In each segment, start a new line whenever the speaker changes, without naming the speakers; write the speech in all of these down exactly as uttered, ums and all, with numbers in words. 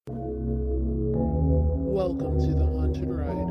Welcome to the Haunted Ride.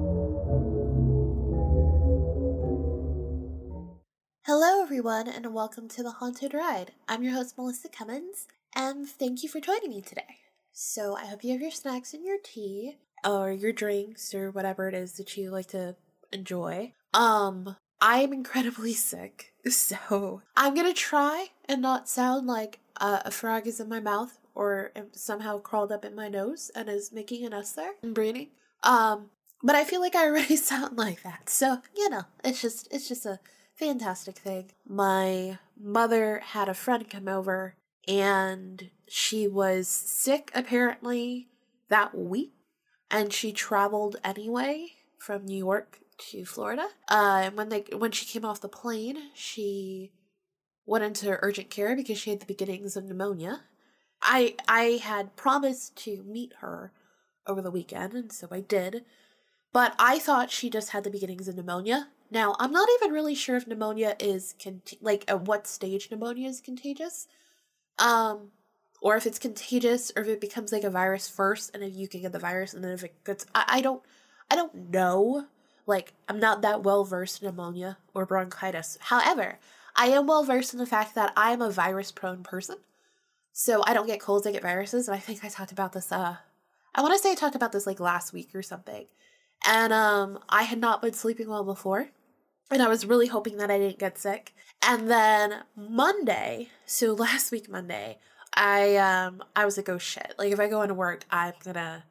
Hello, everyone, and welcome to the Haunted Ride. I'm your host, Melissa Cummins, and thank you for joining me today. So, I hope you have your snacks and your tea, or your drinks, or whatever it is that you like to enjoy. Um, I am incredibly sick, so I'm gonna try and not sound like uh, a frog is in my mouth or somehow crawled up in my nose and is making a nest there and breathing. Um, but I feel like I already sound like that, so you know, it's just it's just a fantastic thing. My mother had a friend come over, and she was sick apparently that week, and she traveled anyway from New York to Florida. Uh, and when they when she came off the plane, she went into urgent care because she had the beginnings of pneumonia. I I had promised to meet her over the weekend, and so I did. But I thought she just had the beginnings of pneumonia. Now, I'm not even really sure if pneumonia is, con- like, at what stage pneumonia is contagious. Um, or if it's contagious, or if it becomes, like, a virus first, and if you can get the virus, and then if it gets... I, I don't... I don't know. Like, I'm not that well-versed in pneumonia or bronchitis. However, I am well-versed in the fact that I am a virus-prone person. So I don't get colds, I get viruses, and I think I talked about this, uh... I want to say I talked about this, like, last week or something. And um, I had not been sleeping well before, and I was really hoping that I didn't get sick. And then Monday, so last week Monday, I um I was like, oh shit! Like if I go into work, I'm gonna,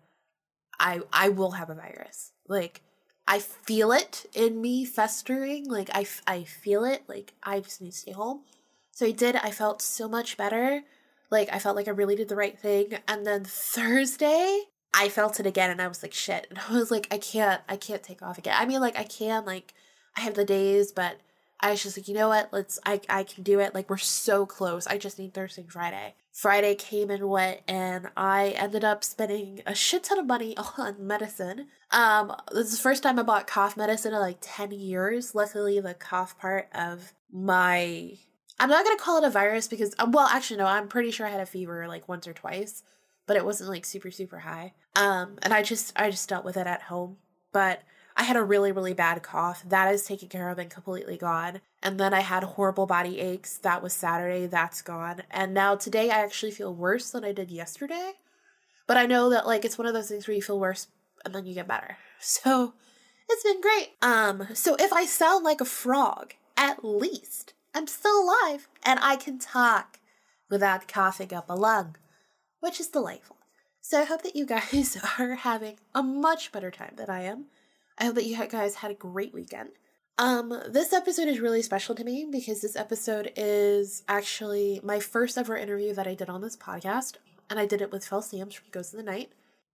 I I will have a virus. Like I feel it in me festering. Like I I feel it. Like I just need to stay home. So I did. I felt so much better. Like I felt like I really did the right thing. And then Thursday, I felt it again, and I was like, shit. And I was like, I can't, I can't take off again. I mean, like, I can, like, I have the days, but I was just like, you know what, let's, I, I can do it. Like, we're so close. I just need Thursday and Friday. Friday came and went, and I ended up spending a shit ton of money on medicine. Um, this is the first time I bought cough medicine in, like, ten years. Luckily, the cough part of my... I'm not going to call it a virus because, well, actually, no, I'm pretty sure I had a fever, like, once or twice. But it wasn't like super, super high. Um, and I just, I just dealt with it at home. But I had a really, really bad cough. That is taken care of and completely gone. And then I had horrible body aches. That was Saturday. That's gone. And now today I actually feel worse than I did yesterday. But I know that like, it's one of those things where you feel worse and then you get better. So it's been great. Um, so if I sound like a frog, at least I'm still alive and I can talk without coughing up a lung, which is delightful. So I hope that you guys are having a much better time than I am. I hope that you guys had a great weekend. Um, this episode is really special to me because this episode is actually my first ever interview that I did on this podcast, and I did it with Phil Sams from Ghosts of the Night.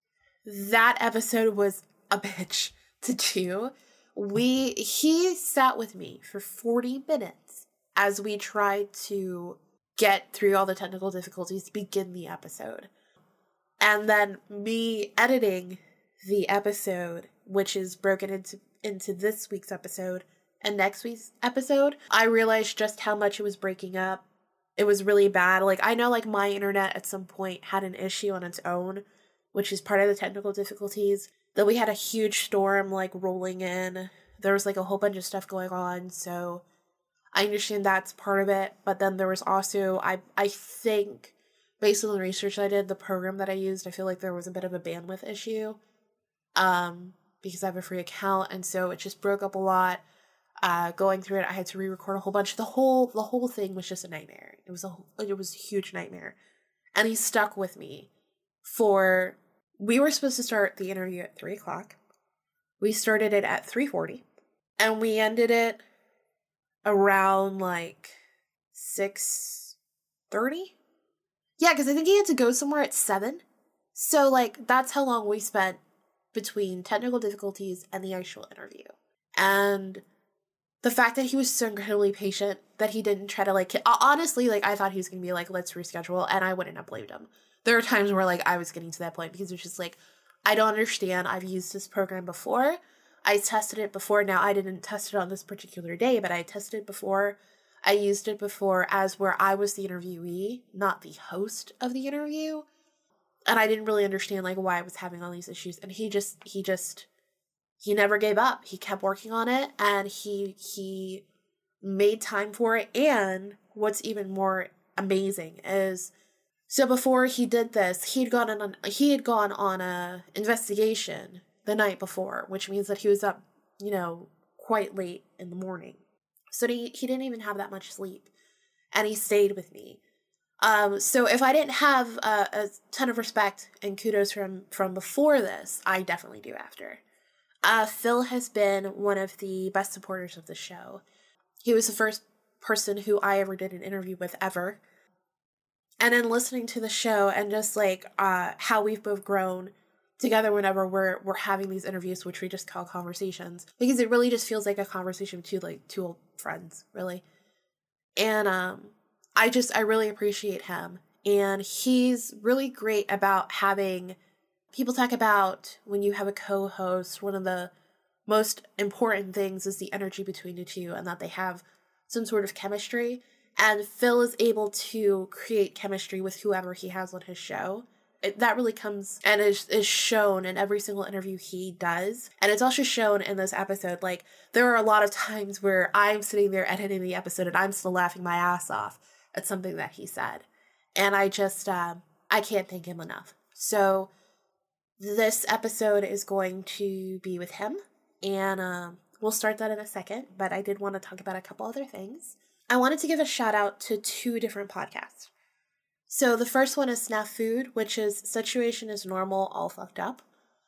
That episode was a bitch to do. We, he sat with me for forty minutes as we tried to get through all the technical difficulties to begin the episode. And then me editing the episode, which is broken into into this week's episode and next week's episode, I realized just how much it was breaking up. It was really bad. Like, I know, like, my internet at some point had an issue on its own, which is part of the technical difficulties. Then we had a huge storm, like, rolling in. There was, like, a whole bunch of stuff going on, so I understand that's part of it. But then there was also, I I think... based on the research I did, the program that I used, I feel like there was a bit of a bandwidth issue um, because I have a free account, and so it just broke up a lot. Uh, going through it, I had to re-record a whole bunch. The whole the whole thing was just a nightmare. It was a it was a huge nightmare, and he stuck with me for. We were supposed to start the interview at three o'clock. We started it at three forty, and we ended it around like six thirty. Yeah, because I think he had to go somewhere at seven. So, like, that's how long we spent between technical difficulties and the actual interview. And the fact that he was so incredibly patient, that he didn't try to, like, honestly, like, I thought he was going to be like, let's reschedule, and I wouldn't have blamed him. There are times where, like, I was getting to that point because it's just like, I don't understand. I've used this program before. I tested it before. Now, I didn't test it on this particular day, but I tested it before. I used it before as where I was the interviewee, not the host of the interview. and I didn't really understand like why I was having all these issues. And he just, he just, he never gave up. He kept working on it, and he, he made time for it. And what's even more amazing is, so before he did this, he'd gone on, he had gone on a investigation the night before, which means that he was up, you know, quite late in the morning. So he, he didn't even have that much sleep, and he stayed with me. Um, so if I didn't have a, a ton of respect and kudos from, from before this, I definitely do after. Uh, Phil has been one of the best supporters of the show. He was the first person who I ever did an interview with ever. And then listening to the show and just like uh, how we've both grown together whenever we're we're having these interviews, which we just call conversations, because it really just feels like a conversation with two like two old friends, really. And um, I just I really appreciate him, and he's really great about having people talk about when you have a co-host. One of the most important things is the energy between the two, and that they have some sort of chemistry. And Phil is able to create chemistry with whoever he has on his show. It, that really comes and is, is shown in every single interview he does. And it's also shown in this episode. Like, there are a lot of times where I'm sitting there editing the episode and I'm still laughing my ass off at something that he said. And I just, um, I can't thank him enough. So this episode is going to be with him. And um, we'll start that in a second. But I did want to talk about a couple other things. I wanted to give a shout out to two different podcasts. So the first one is Snafu Food, which is Situation is Normal, All Fucked Up.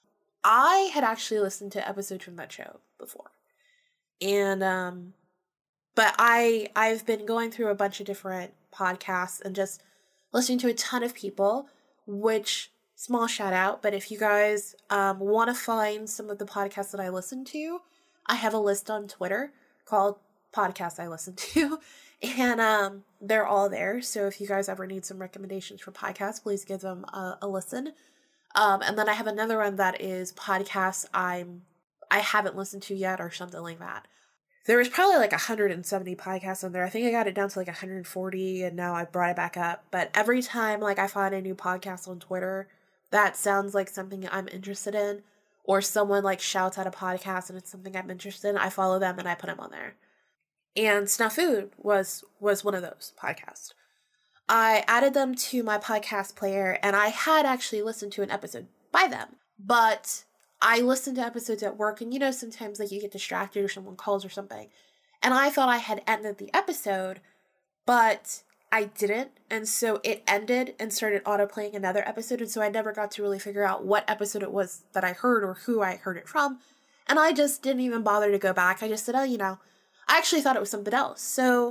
I had actually listened to episodes from that show before. And, um, but I, I've been going through a bunch of different podcasts and just listening to a ton of people, which, small shout out, but if you guys um, want to find some of the podcasts that I listen to, I have a list on Twitter called Podcasts I Listen to. And um, they're all there. So if you guys ever need some recommendations for podcasts, please give them a, a listen. Um, and then I have another one that is podcasts I'm, I haven't listened to yet or something like that. There was probably like one hundred seventy podcasts on there. I think I got it down to like one hundred forty and now I brought it back up. But every time like I find a new podcast on Twitter that sounds like something I'm interested in, or someone like shouts at a podcast and it's something I'm interested in, I follow them and I put them on there. And Snafu was was one of those podcasts. I added them to my podcast player, and I had actually listened to an episode by them. But I listened to episodes at work, and you know, sometimes like you get distracted or someone calls or something. And I thought I had ended the episode, but I didn't. And so it ended and started autoplaying another episode. And so I never got to really figure out what episode it was that I heard or who I heard it from. And I just didn't even bother to go back. I just said, oh, you know, I actually thought it was something else. So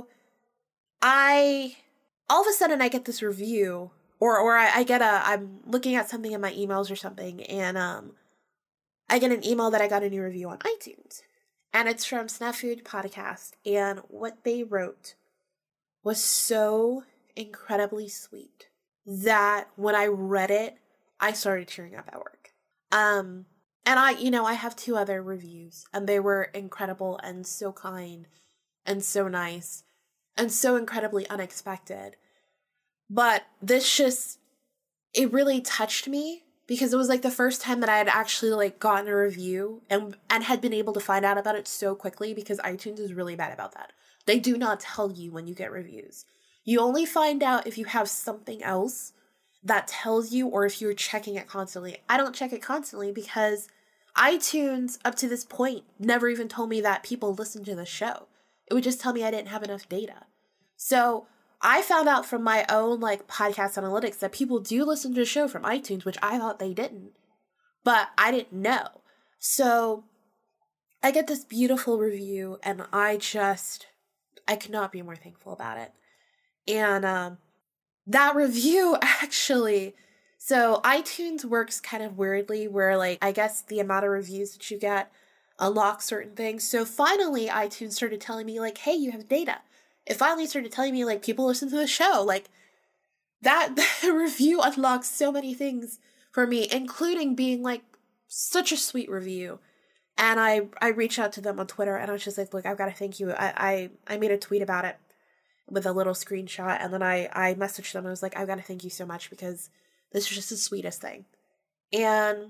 I, all of a sudden I get this review or, or I, I get a, I'm looking at something in my emails or something. And um, I get an email that I got a new review on iTunes. And it's from Snafu Podcast. And what they wrote was so incredibly sweet that when I read it, I started tearing up at work. Um, and I, you know, I have two other reviews and they were incredible and so kind and so nice and so incredibly unexpected. But this just, it really touched me because it was like the first time that I had actually like gotten a review and, and had been able to find out about it so quickly because iTunes is really bad about that. They do not tell you when you get reviews. You only find out if you have something else that tells you or if you're checking it constantly. I don't check it constantly because iTunes, up to this point, never even told me that people listen to the show. It would just tell me I didn't have enough data. So I found out from my own like podcast analytics that people do listen to the show from iTunes, which I thought they didn't. But I didn't know. So I get this beautiful review and I just, I could not be more thankful about it. And um, that review actually, so iTunes works kind of weirdly where like, I guess the amount of reviews that you get unlocks certain things. So finally iTunes started telling me like, hey, you have data. It finally started telling me like people listen to the show. Like that, that review unlocks so many things for me, including being like such a sweet review. And I, I reached out to them on Twitter and I was just like, look, I've got to thank you. I, I, I made a tweet about it with a little screenshot. And then I, I messaged them and I was like, I've got to thank you so much because This was just the sweetest thing. And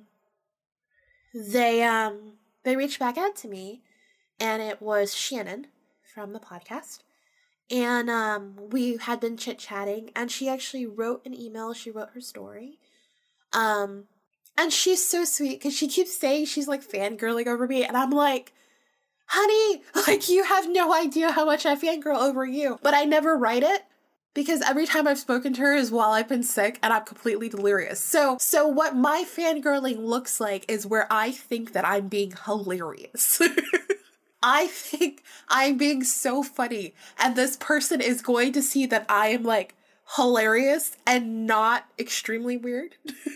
they um they reached back out to me, and it was Shannon from the podcast. And um we had been chit-chatting, and she actually wrote an email. She wrote her story. Um and she's so sweet because she keeps saying she's like fangirling over me, and I'm like, honey, like, you have no idea how much I fangirl over you. But I never write it, because every time I've spoken to her is while I've been sick and I'm completely delirious. So, so what my fangirling looks like is where I think that I'm being hilarious. I think I'm being so funny, and this person is going to see that I am like hilarious and not extremely weird.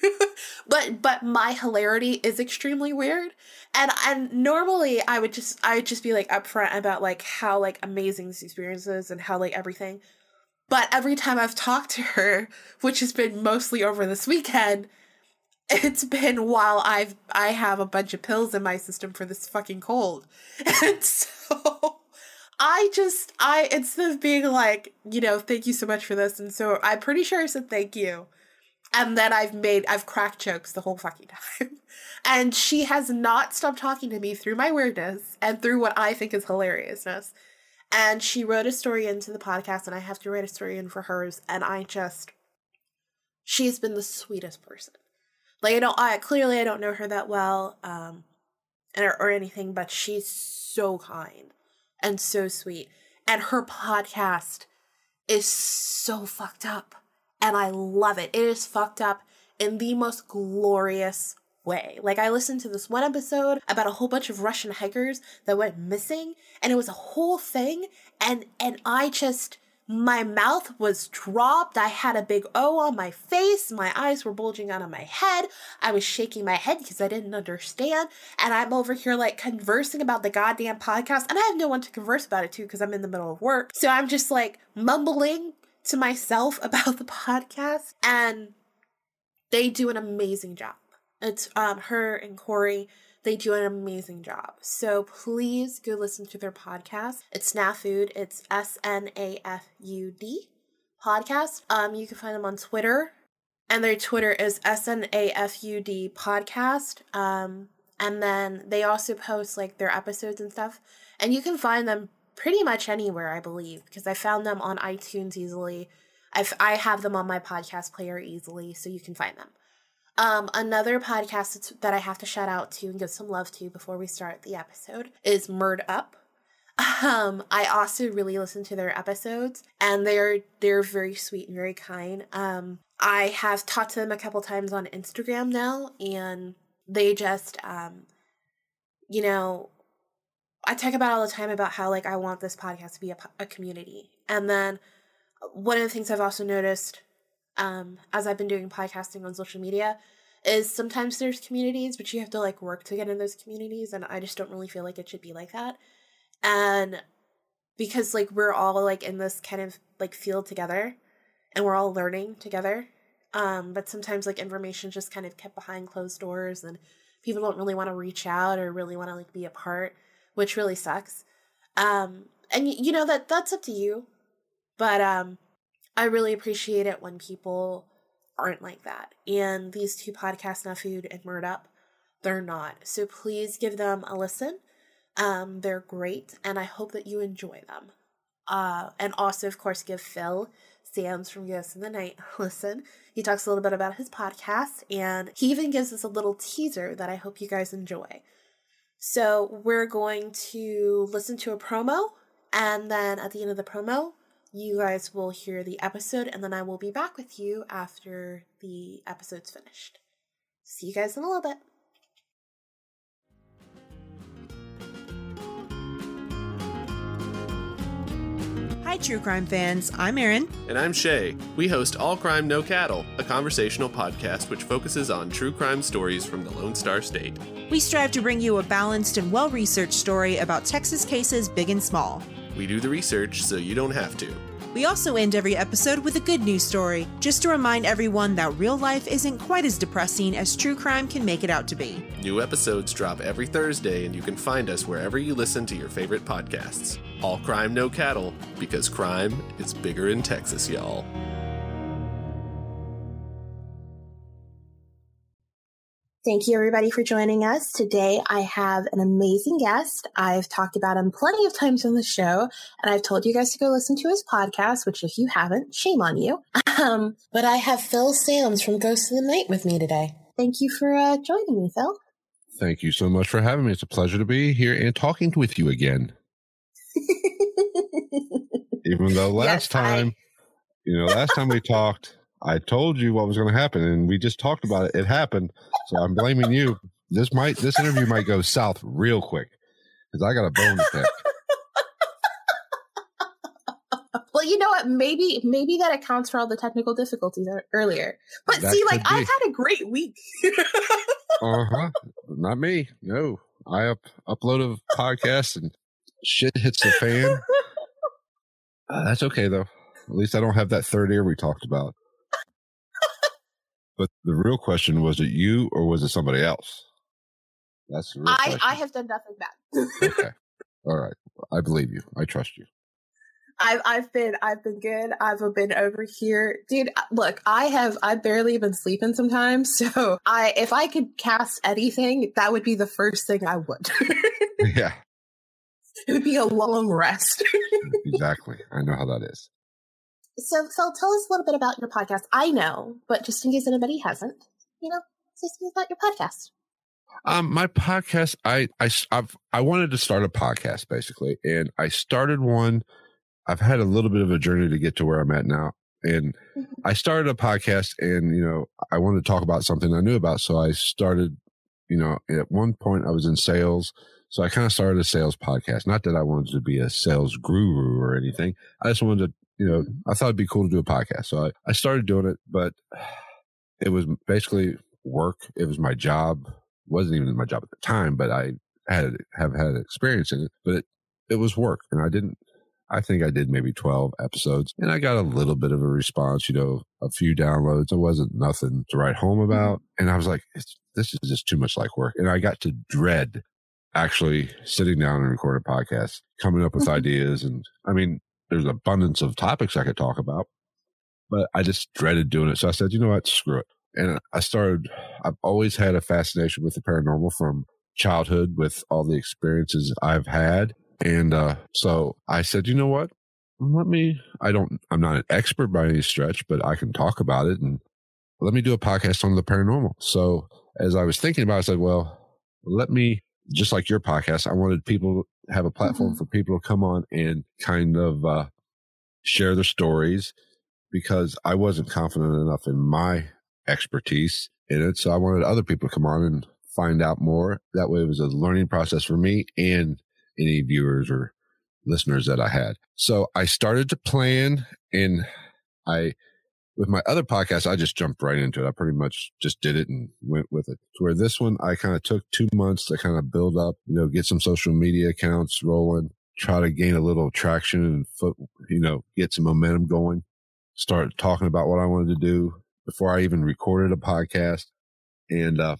but but my hilarity is extremely weird. And and normally I would just I would just be like upfront about like how like amazing this experience is and how like everything. But every time I've talked to her, which has been mostly over this weekend, it's been while I've I have a bunch of pills in my system for this fucking cold. And so I just I instead of being like, you know, thank you so much for this, and so I'm pretty sure I said thank you. And then I've made, I've cracked jokes the whole fucking time. And she has not stopped talking to me through my weirdness and through what I think is hilariousness. And she wrote a story into the podcast, and I have to write a story in for hers. And I just, she's been the sweetest person. Like, I don't, I clearly I don't know her that well, um, or, or anything, but she's so kind and so sweet. And her podcast is so fucked up. And I love it. It is fucked up in the most glorious way. Like, I listened to this one episode about a whole bunch of Russian hikers that went missing, and it was a whole thing, and and I just, my mouth was dropped. I had a big O on my face. My eyes were bulging out of my head. I was shaking my head because I didn't understand, and I'm over here like conversing about the goddamn podcast, and I have no one to converse about it to because I'm in the middle of work. So I'm just like mumbling to myself about the podcast, and they do an amazing job. It's um her and Corey, they do an amazing job. So please go listen to their podcast. It's Snafud. It's S N A F U D podcast. Um, you can find them on Twitter, and their Twitter is S N A F U D podcast. Um, and then they also post like their episodes and stuff, and you can find them pretty much anywhere, I believe, because I found them on iTunes easily. I've, I have them on my podcast player easily, so you can find them. Um, another podcast that's, that I have to shout out to and give some love to before we start the episode is Murd Up. Um, I also really listen to their episodes, and they're they're very sweet and very kind. Um, I have talked to them a couple times on Instagram now, and they just, um, you know, I talk about all the time about how, like, I want this podcast to be a, a community. And then one of the things I've also noticed um, as I've been doing podcasting on social media is sometimes there's communities, but you have to, like, work to get in those communities. And I just don't really feel like it should be like that. And because, like, we're all, like, in this kind of, like, field together, and we're all learning together. Um, but sometimes, like, information just kind of kept behind closed doors, and people don't really want to reach out or really want to, like, be a part, which really sucks. Um, and, you know, that that's up to you. But um, I really appreciate it when people aren't like that. And these two podcasts, Snafud and Murd Up, they're not. So please give them a listen. Um, they're great, and I hope that you enjoy them. Uh, and also, of course, give Phil Sams from Ghosts in the Night a listen. He talks a little bit about his podcast, and he even gives us a little teaser that I hope you guys enjoy. So we're going to listen to a promo, and then at the end of the promo, you guys will hear the episode, and then I will be back with you after the episode's finished. See you guys in a little bit.
Hi, true crime fans. I'm Erin.
And I'm Shay. We host All Crime No Cattle, a conversational podcast which focuses on true crime stories from the Lone Star State.
We strive to bring you a balanced and well-researched story about Texas cases big and small.
We do the research so you don't have to.
We also end every episode with a good news story, just to remind everyone that real life isn't quite as depressing as true crime can make it out to be.
New episodes drop every Thursday, and you can find us wherever you listen to your favorite podcasts. All Crime No Cattle, because crime is bigger in Texas, y'all.
Thank you, everybody, for joining us. Today, I have an amazing guest. I've talked about him plenty of times on the show, and I've told you guys to go listen to his podcast, which if you haven't, shame on you. Um, but I have Phil Sams from Ghosts of the Night with me today. Thank you for uh, joining me, Phil.
Thank you so much for having me. It's a pleasure to be here and talking with you again. Even though last yes, time, I... you know, last time we talked, I told you what was going to happen, and we just talked about it. It happened, so I'm blaming you. This might, this interview might go south real quick because I got a bone to pick.
Well, you know what? Maybe, maybe that accounts for all the technical difficulties earlier. But that see, like, be. I've had a great week.
uh huh. Not me. No, I up upload a podcast and shit hits the fan. Uh, that's okay though. At least I don't have that third ear we talked about. But the real question, was it you or was it somebody else? That's the real
I,
question.
I have done nothing bad.
Okay. All right. I believe you. I trust you.
I've I've been I've been good. I've been over here, dude. Look, I have I've barely been sleeping sometimes. So I if I could cast anything, that would be the first thing I would.
Yeah.
It would be a long rest.
Exactly. I know how that is.
So, Phil, tell us a little bit about your podcast. I know, but just in case anybody hasn't, you know, say something about your podcast.
Um, my podcast, I, I, I've, I wanted to start a podcast basically, and I started one. I've had a little bit of a journey to get to where I'm at now. And mm-hmm. I started a podcast and, you know, I wanted to talk about something I knew about. So I started, you know, at one point I was in sales. So I kind of started a sales podcast. Not that I wanted to be a sales guru or anything. I just wanted to, you know, I thought it'd be cool to do a podcast. So I, I started doing it, but it was basically work. It was my job. It wasn't even my job at the time, but I had, have had experience in it, but it, it was work. And I didn't, I think I did maybe twelve episodes and I got a little bit of a response, you know, a few downloads. It wasn't nothing to write home about. And I was like, it's, this is just too much like work. And I got to dread actually sitting down and recording a podcast, coming up with mm-hmm. ideas. And I mean, there's an abundance of topics I could talk about, but I just dreaded doing it. So I said, you know what, screw it. And I started, I've always had a fascination with the paranormal from childhood with all the experiences I've had. And uh, so I said, you know what, let me, I don't, I'm not an expert by any stretch, but I can talk about it and let me do a podcast on the paranormal. So as I was thinking about it, I said, well, let me, just like your podcast, I wanted people to have a platform mm-hmm. for people to come on and kind of uh, share their stories because I wasn't confident enough in my expertise in it. So I wanted other people to come on and find out more. That way it was a learning process for me and any viewers or listeners that I had. So I started to plan and I, with my other podcast, I just jumped right into it. I pretty much just did it and went with it. To where this one, I kind of took two months to kind of build up, you know, get some social media accounts rolling, try to gain a little traction and foot, you know, get some momentum going, start talking about what I wanted to do before I even recorded a podcast. And, uh,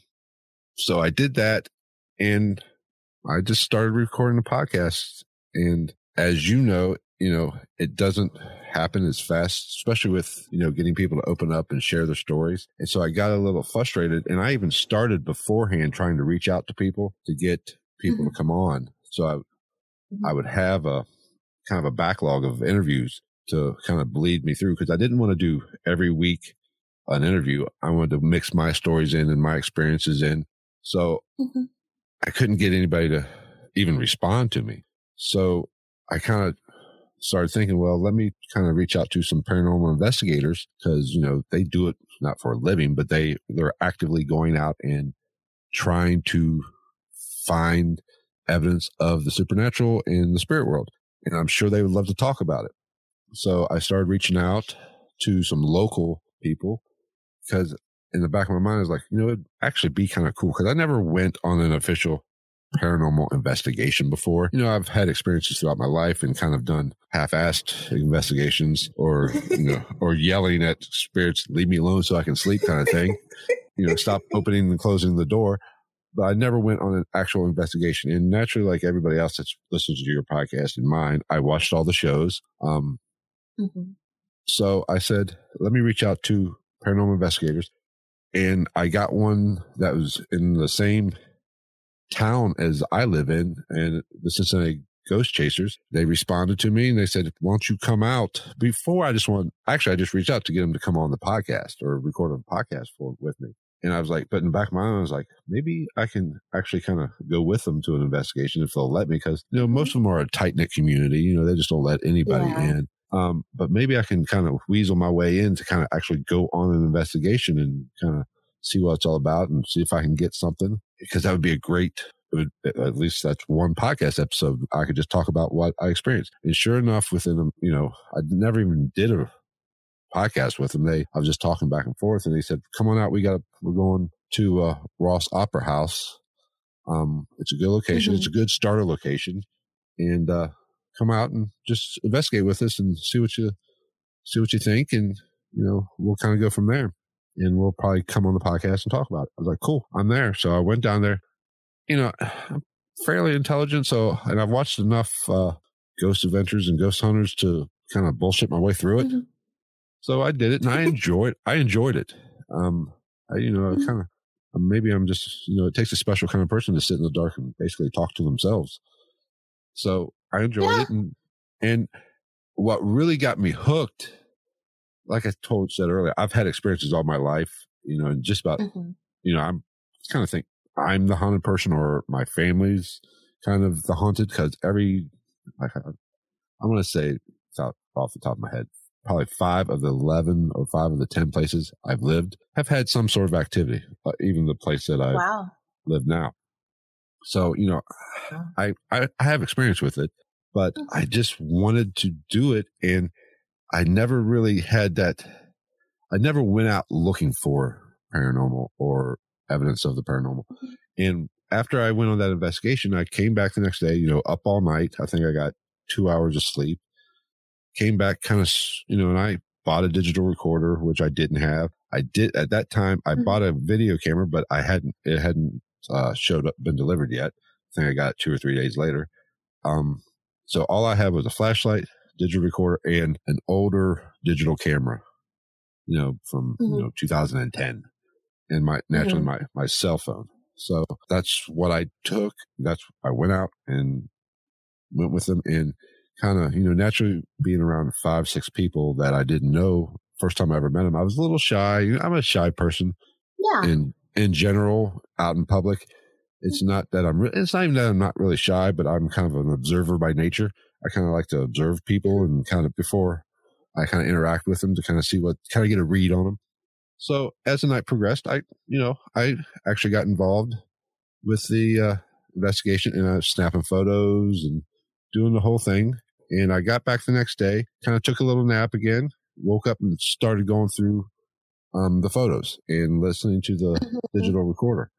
so I did that and I just started recording a podcast. And as you know, you know, it doesn't happen as fast, especially with, you know, getting people to open up and share their stories. And so I got a little frustrated and I even started beforehand trying to reach out to people to get people mm-hmm. to come on. So I, mm-hmm. I would have a kind of a backlog of interviews to kind of bleed me through because I didn't want to do every week an interview. I wanted to mix my stories in and my experiences in. So mm-hmm. I couldn't get anybody to even respond to me. So I kind of started thinking, well, let me kind of reach out to some paranormal investigators because, you know, they do it not for a living, but they, they're actively going out and trying to find evidence of the supernatural in the spirit world. And I'm sure they would love to talk about it. So I started reaching out to some local people because in the back of my mind, I was like, you know, it'd actually be kind of cool because I never went on an official paranormal investigation before. You know, I've had experiences throughout my life and kind of done half-assed investigations or, you know, or yelling at spirits, leave me alone so I can sleep kind of thing, you know, stop opening and closing the door. But I never went on an actual investigation. And naturally, like everybody else that's listens to your podcast and mine, I watched all the shows. Um, mm-hmm. So I said, let me reach out to paranormal investigators. and I got one that was in the same town as I live in, and the Cincinnati Ghost Chasers. They responded to me and they said, why don't you come out? Before I just want, actually, I just reached out to get them to come on the podcast or record a podcast for with me. And I was like, but in the back of my mind, I was like, maybe I can actually kind of go with them to an investigation if they'll let me, because, you know, most of them are a tight knit community. You know, they just don't let anybody
Yeah.
in. Um, but maybe I can kind of weasel my way in to kind of actually go on an investigation and kind of see what it's all about and see if I can get something, because that would be a great, it would, at least that's one podcast episode. I could just talk about what I experienced. And sure enough, within, a, you know, I never even did a podcast with them. They, I was just talking back and forth, and they said, come on out. We got, we're going to uh, Ross Opera House. Um, it's a good location. Mm-hmm. It's a good starter location, and uh, come out and just investigate with us and see what you, see what you think. And, you know, we'll kind of go from there, and we'll probably come on the podcast and talk about it. I was like, cool, I'm there. So I went down there. You know, I'm fairly intelligent. So, and I've watched enough uh, Ghost Adventures and Ghost Hunters to kind of bullshit my way through it. Mm-hmm. So I did it, and I enjoyed. I enjoyed it. Um, I, you know, mm-hmm. kind of maybe I'm just, you know, it takes a special kind of person to sit in the dark and basically talk to themselves. So I enjoyed yeah. it, and and what really got me hooked, like I told said earlier, I've had experiences all my life. You know, and just about, mm-hmm. you know, I'm kind of think I'm the haunted person, or my family's kind of the haunted, because every, like, I want to say off, off the top of my head, probably five of the eleven or five of the ten places I've lived have had some sort of activity, uh, even the place that I
wow.
live now. So, you know, I, I, I have experience with it, but mm-hmm. I just wanted to do it. And I never really had that. I never went out looking for paranormal or evidence of the paranormal. Mm-hmm. And after I went on that investigation, I came back the next day, you know, up all night. I think I got two hours of sleep. Came back kind of, you know, and I bought a digital recorder, which I didn't have. I did at that time. I mm-hmm. bought a video camera, but I hadn't, it hadn't uh, showed up, been delivered yet. I think I got it two or three days later. Um, so all I had was a flashlight, digital recorder, and an older digital camera, you know, from, mm-hmm. you know, two thousand ten, and my, naturally mm-hmm. my, my cell phone. So that's what I took. That's, I went out and went with them, and kind of, you know, naturally being around five, six people that I didn't know. First time I ever met them, I was a little shy. You know, I'm a shy person.
Yeah.
In, in general, out in public. It's not that I'm, re- it's not even that I'm not really shy, but I'm kind of an observer by nature. I kind of like to observe people, and kind of before I kind of interact with them to kind of see what, kind of get a read on them. So as the night progressed, I, you know, I actually got involved with the uh, investigation, and I was snapping photos and doing the whole thing. And I got back the next day, kind of took a little nap again, woke up and started going through um, the photos and listening to the digital recorder.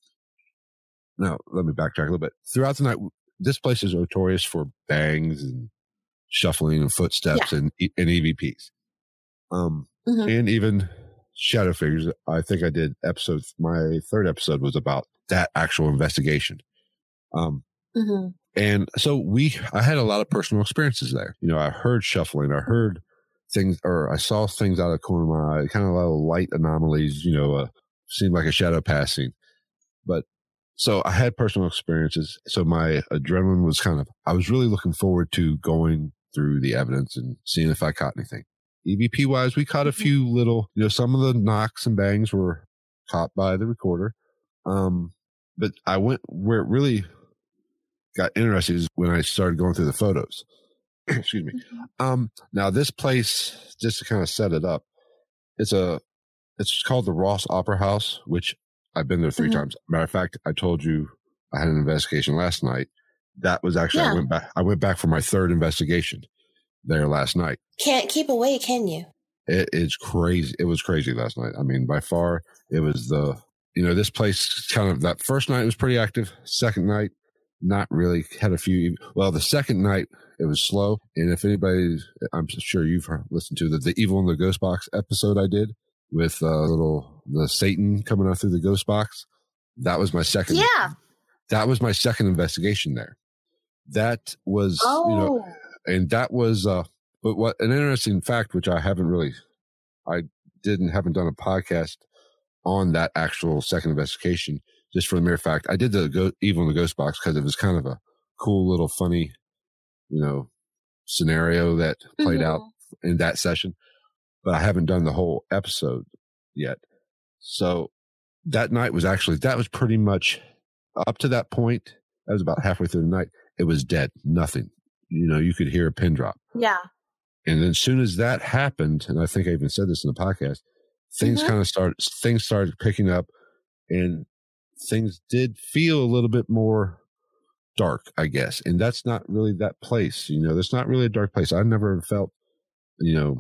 Now, let me backtrack a little bit. Throughout the night, this place is notorious for bangs and shuffling and footsteps yeah. and, and E V Ps. Um, mm-hmm. And even shadow figures. I think I did episode, my third episode was about that actual investigation. Um, mm-hmm. And so we, I had a lot of personal experiences there. You know, I heard shuffling, I heard things, or I saw things out of the corner of my eye, kind of a lot of light anomalies, you know, uh, seemed like a shadow passing. But so I had personal experiences. So my adrenaline was kind of, I was really looking forward to going through the evidence and seeing if I caught anything. E V P wise, we caught a few little, you know, some of the knocks and bangs were caught by the recorder. Um, but I went where it really got interested is when I started going through the photos. Excuse me. Um, now this place, just to kind of set it up, it's a, it's called the Ross Opera House, which I've been there three mm-hmm. times. Matter of fact, I told you I had an investigation last night. That was actually, yeah. I went back, I went back for my third investigation there last night.
Can't keep away, can you?
It is crazy. It was crazy last night. I mean, by far, it was the, you know, this place kind of, that first night was pretty active. Second night, not really. Had a few, well, the second night, it was slow. And if anybody, I'm sure you've heard, listened to the, the Evil in the Ghost Box episode I did with a uh, little, the Satan coming out through the ghost box. That was my second.
Yeah.
That was my second investigation there. That was, oh. you know, and that was, uh, but what an interesting fact, which I haven't really, I didn't, haven't done a podcast on that actual second investigation, just for the mere fact I did the go- Evil in the Ghost Box because it was kind of a cool little funny, you know, scenario that played
Mhm.
out in that session. But I haven't done the whole episode yet. So that night was actually, that was pretty much up to that point. That was about halfway through the night. It was dead. Nothing. You know, you could hear a pin drop.
Yeah.
And then as soon as that happened, and I think I even said this in the podcast, things
Mhm.
kind of started, things started picking up, and things did feel a little bit more dark, I guess. And that's not really that place. You know, that's not really a dark place. I never felt, you know,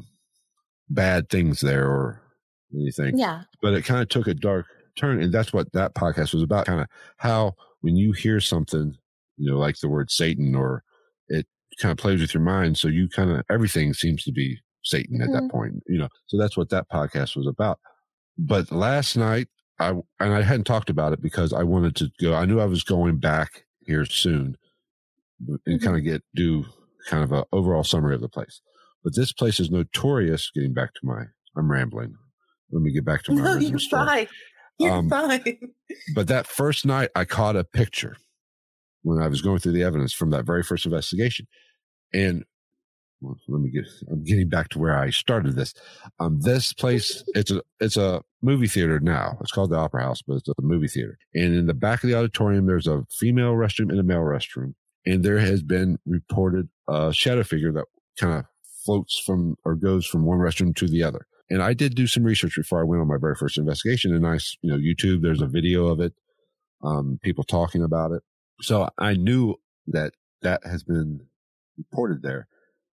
bad things there or anything.
Yeah.
But it kind of took a dark turn. And that's what that podcast was about. Kind of how when you hear something, you know, like the word Satan, or it kind of plays with your mind. So you kind of, everything seems to be Satan at
Mhm.
that point, you know. So that's what that podcast was about. But last night, I, and I hadn't talked about it because I wanted to go, I knew I was going back here soon and
Mhm.
kind of get, do kind of a overall summary of the place. But this place is notorious. Getting back to my, I'm rambling. Let me get back to my
No,
original
you're
story.
fine. You're
Um,
fine.
But that first night, I caught a picture when I was going through the evidence from that very first investigation. And well, let me get, I'm getting back to where I started this. Um, this place, it's a, it's a movie theater now. It's called the Opera House, but it's a movie theater. And in the back of the auditorium, there's a female restroom and a male restroom. And there has been reported a shadow figure that kind of floats from or goes from one restroom to the other. And I did do some research before I went on my very first investigation. And I, you know, YouTube, there's a video of it, um, people talking about it. So I knew that that has been reported there.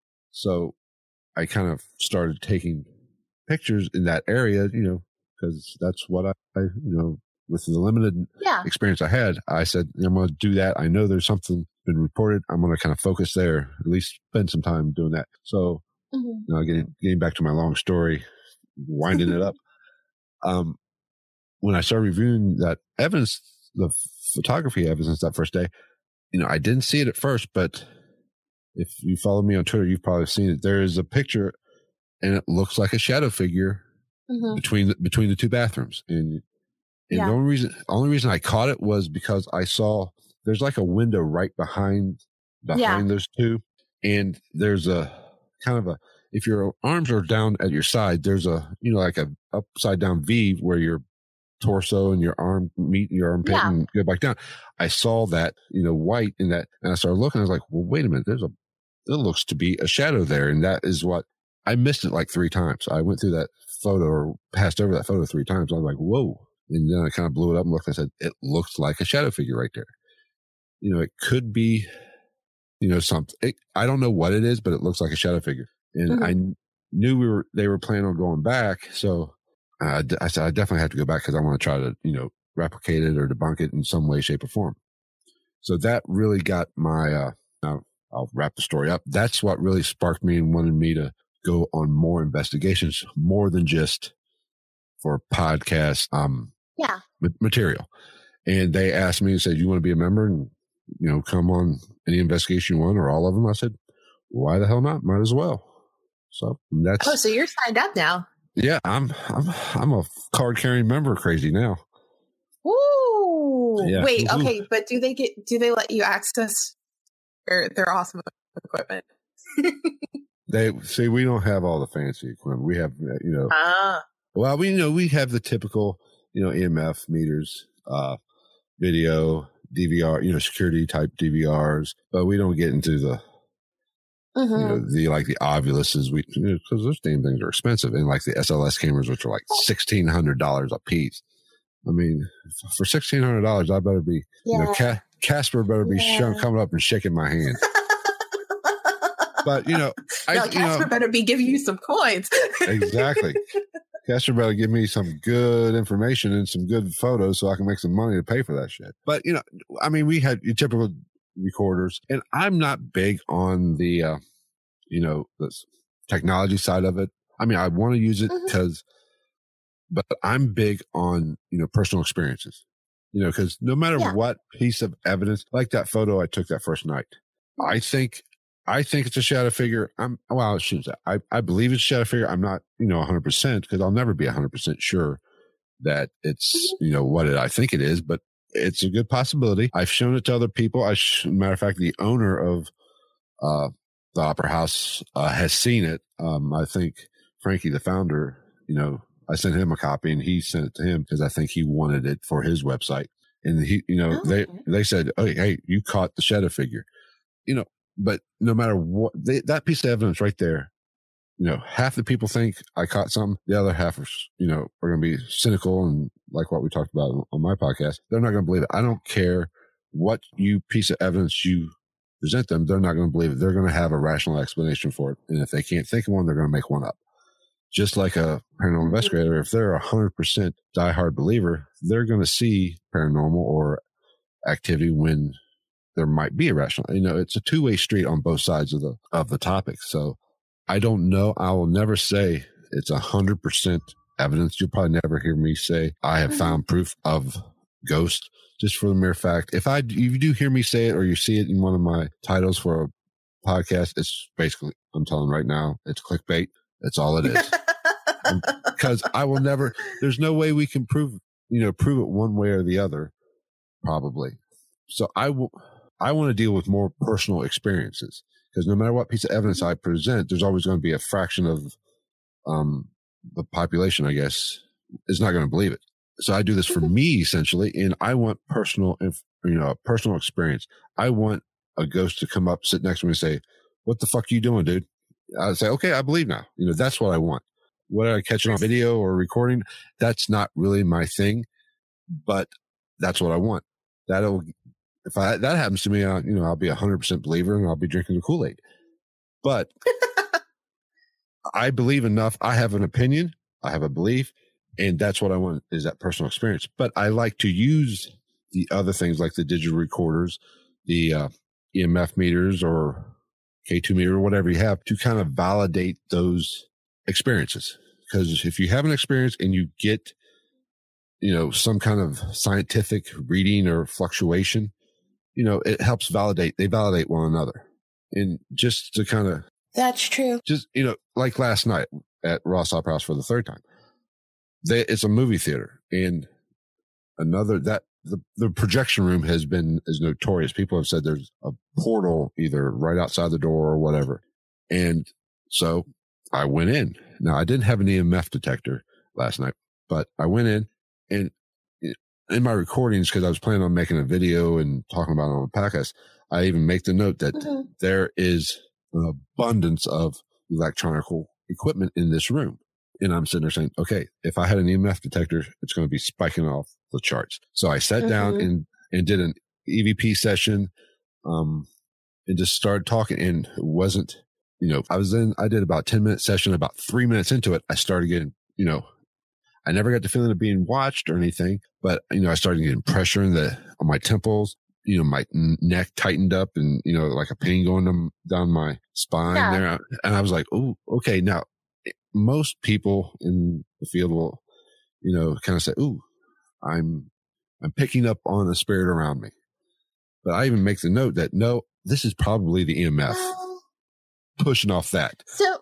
So I kind of started taking pictures in that area, you know, because that's what I, I, you know, with the limited
Yeah.
experience I had, I said, I'm going to do that. I know there's something been reported. I'm going to kind of focus there, at least spend some time doing that. So,
Mhm.
you know, getting, getting back to my long story, winding it up. Um, when I started reviewing that evidence, the photography evidence that first day, you know, I didn't see it at first, but if you follow me on Twitter, you've probably seen it. There is a picture and it looks like a shadow figure
Mhm.
between the, between the two bathrooms. And, and
Yeah.
the only reason, only reason I caught it was because I saw there's like a window right behind, behind
Yeah.
those two. And there's a kind of a, if your arms are down at your side, there's a, you know, like a upside down V where your torso and your arm meet your armpit
Yeah.
and go back down. I saw that, you know, white in that. And I started looking, I was like, well, wait a minute. There's a, it looks to be a shadow there. And that is what I missed it like three times. I went through that photo or passed over that photo three times. I was like, whoa. And then I kind of blew it up and looked and I said, it looks like a shadow figure right there. You know, it could be, you know, something. It, I don't know what it is, but it looks like a shadow figure. And
Mhm.
I kn- knew we were, they were planning on going back. So uh, d- I said, I definitely have to go back because I want to try to, you know, replicate it or debunk it in some way, shape, or form. So that really got my, uh, now I'll wrap the story up. That's what really sparked me and wanted me to go on more investigations, more than just for podcast um,
Yeah.
ma- material. And they asked me and said, you want to be a member and, you know, come on any investigation you want or all of them? I said, why the hell not? Might as well. So that's,
Oh, so you're signed up now.
yeah, I'm, I'm, I'm a card carrying member crazy now.
Ooh.
Yeah.
Wait,
Woohoo.
okay, but do they get do they let you access their their awesome equipment?
They see, we don't have all the fancy equipment. We have, uh, you know,
Ah.
well, we you know, we have the typical, you know, E M F meters, uh, video, D V R, you know, security type D V Rs, but we don't get into the,
Mhm.
you know, the like the Ovuluses, we because you know, those damn things are expensive, and like the S L S cameras, which are like sixteen hundred dollars a piece. I mean, for sixteen hundred dollars, I better be, you know,
Yeah.
Ca- Casper better be
Yeah.
sh- coming up and shaking my hand. But you know, I
no,
you
Casper
know,
better be giving you some coins.
exactly. Casper better give me some good information and some good photos so I can make some money to pay for that shit. But you know, I mean, we had your typical recorders, and I'm not big on the, uh, you know, the technology side of it. I mean, I want to use it
Mhm.
because, but I'm big on, you know, personal experiences, you know, because no matter
Yeah.
what piece of evidence, like that photo I took that first night, I think, I think it's a shadow figure. I'm, well, it shouldn't say. I, I believe it's a shadow figure. I'm not, you know, one hundred percent because I'll never be one hundred percent sure. that it's, you know, what it, I think it is, but it's a good possibility. I've shown it to other people. I, sh- matter of fact, the owner of uh, the Opera House uh, has seen it. Um, I think Frankie, the founder, you know, I sent him a copy and he sent it to him because I think he wanted it for his website. And he, you know,
Oh,
they,
okay.
they said, oh, hey, you caught the shadow figure, you know, but no matter what, they, that piece of evidence right there, you know, half the people think I caught something. The other half are, you know, are going to be cynical and like what we talked about on my podcast. They're not going to believe it. I don't care what you piece of evidence you present them. They're not going to believe it. They're going to have a rational explanation for it. And if they can't think of one, they're going to make one up. Just like a paranormal investigator, if they're a hundred percent diehard believer, they're going to see paranormal or activity when there might be irrational. You know, it's a two way street on both sides of the, of the topic. So I don't know. I will never say it's a hundred percent evidence. You'll probably never hear me say I have found proof of ghosts, just for the mere fact. If I, if you do hear me say it or you see it in one of my titles for a podcast, it's basically, I'm telling right now, it's clickbait. That's all it is. Because I will never, there's no way we can prove, you know, prove it one way or the other, probably. So I will, I want to deal with more personal experiences, because no matter what piece of evidence I present, there's always going to be a fraction of um, the population, I guess, is not going to believe it. So I do this for me essentially, and I want personal, you know, a personal experience. I want a ghost to come up, sit next to me and say, "What the fuck are you doing, dude?" I'd say, "Okay, I believe now." You know, that's what I want. Whether I catch it on video or recording, that's not really my thing, but that's what I want. That'll, if I, that happens to me, I, you know, I'll be a hundred percent believer and I'll be drinking the Kool-Aid. But I believe enough. I have an opinion. I have a belief, and that's what I want, is that personal experience. But I like to use the other things like the digital recorders, the uh, E M F meters or K two meter or whatever you have to kind of validate those experiences. Because if you have an experience and you get, you know, some kind of scientific reading or fluctuation, you know, it helps validate, they validate one another. And just to kind of,
That's true.
just, you know, like last night at Ross Opera House for the third time, they, it's a movie theater, and another that the, the projection room has been, is notorious. People have said there's a portal either right outside the door or whatever. And so I went in. Now, I didn't have an E M F detector last night, but I went in, and in my recordings, because I was planning on making a video and talking about it on a podcast, I even make the note that mm-hmm. there is an abundance of electronic equipment in this room. And I'm sitting there saying, okay, if I had an E M F detector, it's going to be spiking off the charts. So I sat mm-hmm. down and, and did an E V P session, um, and just started talking, and it wasn't, you know, I was in, I did about ten minute session. About three minutes into it, I started getting, you know, I never got the feeling of being watched or anything, but, you know, I started getting pressure in the, on my temples, you know, my neck tightened up and, you know, like a pain going down, down my spine yeah. there. And I was like, oh, okay. Now, most people in the field will, you know, kind of say, ooh, I'm, I'm picking up on a spirit around me. But I even make the note that, no, this is probably the E M F well, pushing off that.
So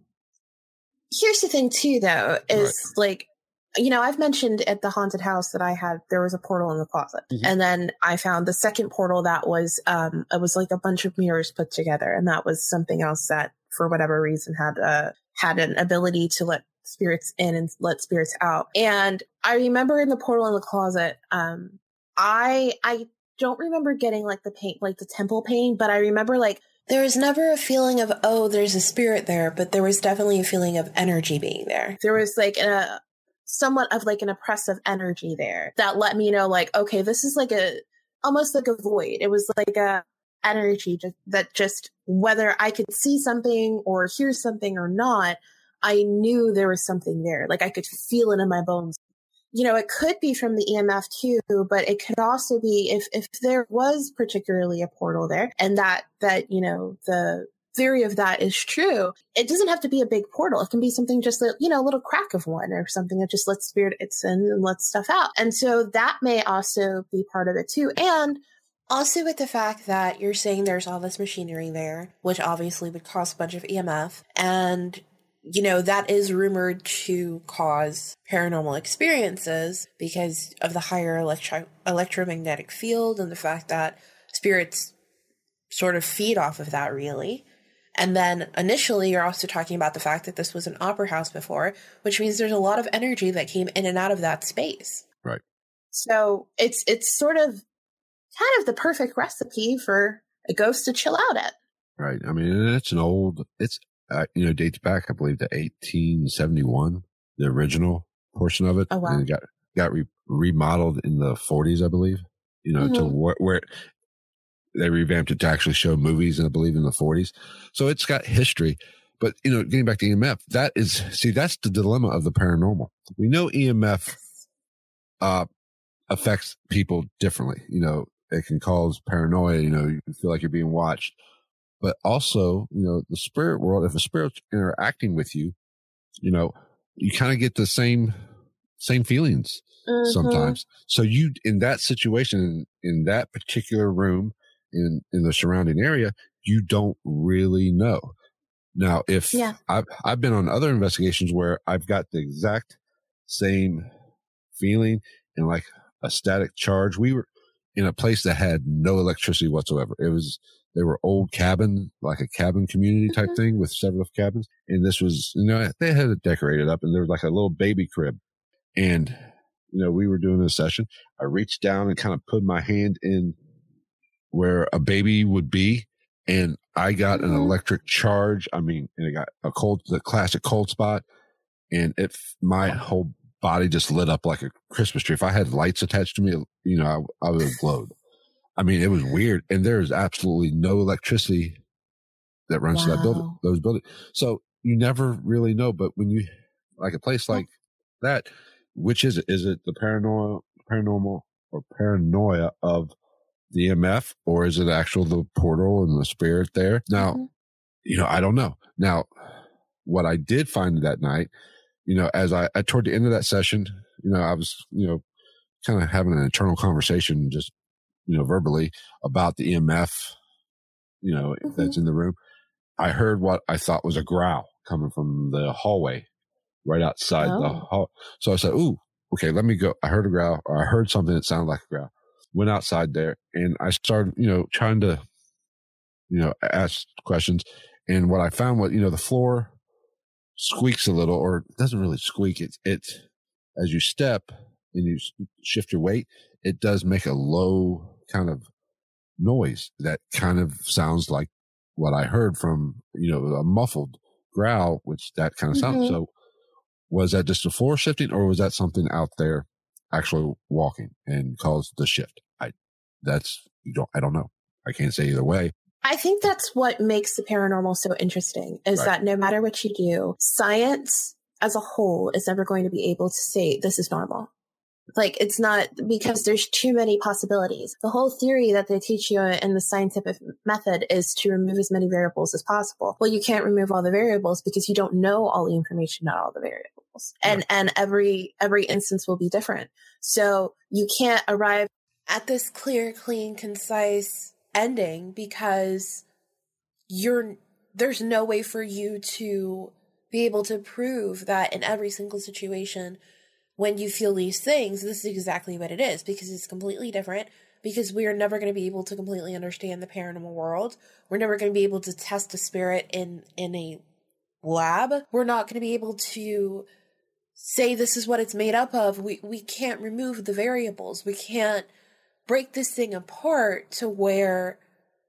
here's the thing too, though, is right. like, you know, I've mentioned at the haunted house that I had, there was a portal in the closet. Mm-hmm. And then I found the second portal that was, um, it was like a bunch of mirrors put together. And that was something else that for whatever reason had, uh, had an ability to let spirits in and let spirits out. And I remember in the portal in the closet, um, I, I don't remember getting like the pain, like the temple pain, but I remember like, there was never a feeling of, oh, there's a spirit there, but there was definitely a feeling of energy being there. There was like a, somewhat of like an oppressive energy there that let me know like, okay, this is like a, almost like a void. It was like a energy just, that just, whether I could see something or hear something or not, I knew there was something there. Like I could feel it in my bones. You know, it could be from the E M F too, but it could also be if, if there was particularly a portal there and that, that, you know, the theory of that is true. It doesn't have to be a big portal. It can be something just, a, you know, a little crack of one or something that just lets spirits in and lets stuff out. And so that may also be part of it too. And also with the fact that you're saying there's all this machinery there, which obviously would cause a bunch of E M F, and you know, that is rumored to cause paranormal experiences because of the higher electro- electromagnetic field and the fact that spirits sort of feed off of that, really. And then initially, you're also talking about the fact that this was an opera house before, which means there's a lot of energy that came in and out of that space.
Right.
So it's it's sort of kind of the perfect recipe for a ghost to chill out at.
Right. I mean, it's an old, it's, uh, you know, dates back, I believe, to eighteen seventy-one, the original portion of it.
Oh, wow.
And it got, got re- remodeled in the forties, I believe, you know, mm-hmm. to wh- where they revamped it to actually show movies, I believe, in the forties. So it's got history. But, you know, getting back to E M F, that is, see, that's the dilemma of the paranormal. We know E M F uh, affects people differently. You know, it can cause paranoia, you know, you feel like you're being watched. But also, you know, the spirit world, if a spirit's interacting with you, you know, you kind of get the same, same feelings mm-hmm. sometimes. So you, in that situation, in, in that particular room, in, in the surrounding area, you don't really know. Now, if yeah. I've, I've been on other investigations where I've got the exact same feeling and like a static charge. We were in a place that had no electricity whatsoever. It was, they were old cabin, like a cabin community type mm-hmm. thing with several cabins. And this was, you know, they had it decorated up and there was like a little baby crib. And, you know, we were doing a session. I reached down and kind of put my hand in where a baby would be. And I got mm-hmm. an electric charge. I mean, and I got a cold, the classic cold spot. And it, my whole body just lit up like a Christmas tree. If I had lights attached to me, you know, I, I would have glowed. I mean, it was weird. And there's absolutely no electricity that runs wow. to that building, those buildings. So you never really know. But when you, like a place like that, which is it? Is it the paranormal, paranormal or paranoia of the E M F, or is it actual the portal and the spirit there? Now, mm-hmm. you know, I don't know. Now, what I did find that night, you know, as I, I toward the end of that session, you know, I was, you know, kind of having an internal conversation, just, you know, verbally about the E M F, you know, mm-hmm. that's in the room. I heard what I thought was a growl coming from the hallway right outside oh. the hall. So I said, ooh, okay, let me go. I heard a growl, or I heard something that sounded like a growl. Went outside there and I started, you know, trying to, you know, ask questions. And what I found was, you know, the floor squeaks a little, or it doesn't really squeak. It's, it, as you step and you shift your weight, it does make a low kind of noise that kind of sounds like what I heard from, you know, a muffled growl, which that kind of sounds. Mm-hmm. So was that just the floor shifting, or was that something out there actually walking and caused the shift? I, that's, you don't, I don't know. I can't say either way.
I think that's what makes the paranormal so interesting is right. that no matter what you do, science as a whole is never going to be able to say this is normal. Like, it's not, because there's too many possibilities. The whole theory that they teach you in the scientific method is to remove as many variables as possible. Well, you can't remove all the variables because you don't know all the information about all the variables. And, yeah. and every, every instance will be different. So you can't arrive at this clear, clean, concise ending because you're, there's no way for you to be able to prove that in every single situation when you feel these things, this is exactly what it is, because it's completely different, because we are never going to be able to completely understand the paranormal world. We're never going to be able to test a spirit in, in a lab. We're not going to be able to say this is what it's made up of. We, we can't remove the variables. We can't break this thing apart to where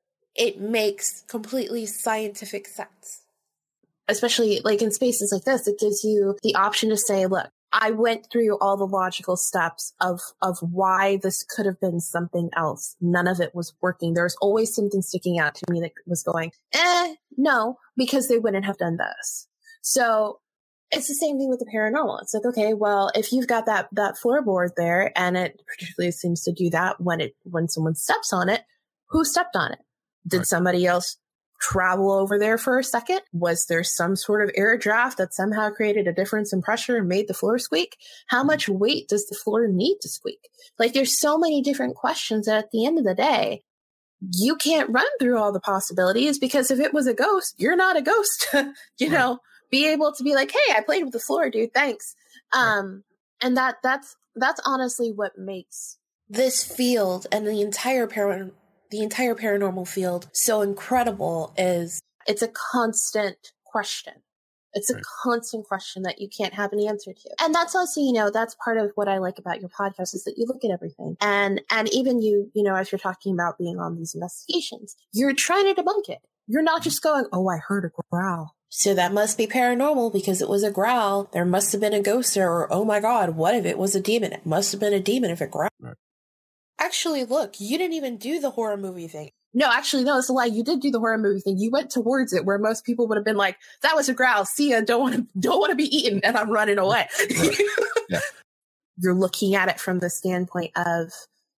it makes completely scientific sense. Especially like in spaces like this, it gives you the option to say, look, I went through all the logical steps of, of why this could have been something else. None of it was working. There's always something sticking out to me that was going, eh, no, because they wouldn't have done this. So it's the same thing with the paranormal. It's like, okay, well, if you've got that, that floorboard there and it particularly seems to do that when it, when someone steps on it, who stepped on it? Did right. somebody else travel over there for a second? Was there some sort of air draft that somehow created a difference in pressure and made the floor squeak? How much weight does the floor need to squeak? Like, there's so many different questions that at the end of the day, you can't run through all the possibilities, because if it was a ghost, you're not a ghost. you right. know, be able to be like, hey, I played with the floor, dude. Thanks. Um, and that that's that's honestly what makes this field and the entire par- the entire paranormal field so incredible. Is it's a constant question. It's a right. constant question that you can't have an answer to. And that's also, you know, that's part of what I like about your podcast is that you look at everything. And and even you, you know, as you're talking about being on these investigations, you're trying to debunk it. You're not just going, oh, I heard a growl, so that must be paranormal because it was a growl. There must have been a ghost there. Or, oh my God, what if it was a demon? It must have been a demon if it growled. Right. Actually, look, you didn't even do the horror movie thing. No, actually, no, it's a lie. You did do the horror movie thing. You went towards it where most people would have been like, that was a growl. See ya. Don't want to, don't want to be eaten. And I'm running away. Right. Yeah. You're looking at it from the standpoint of,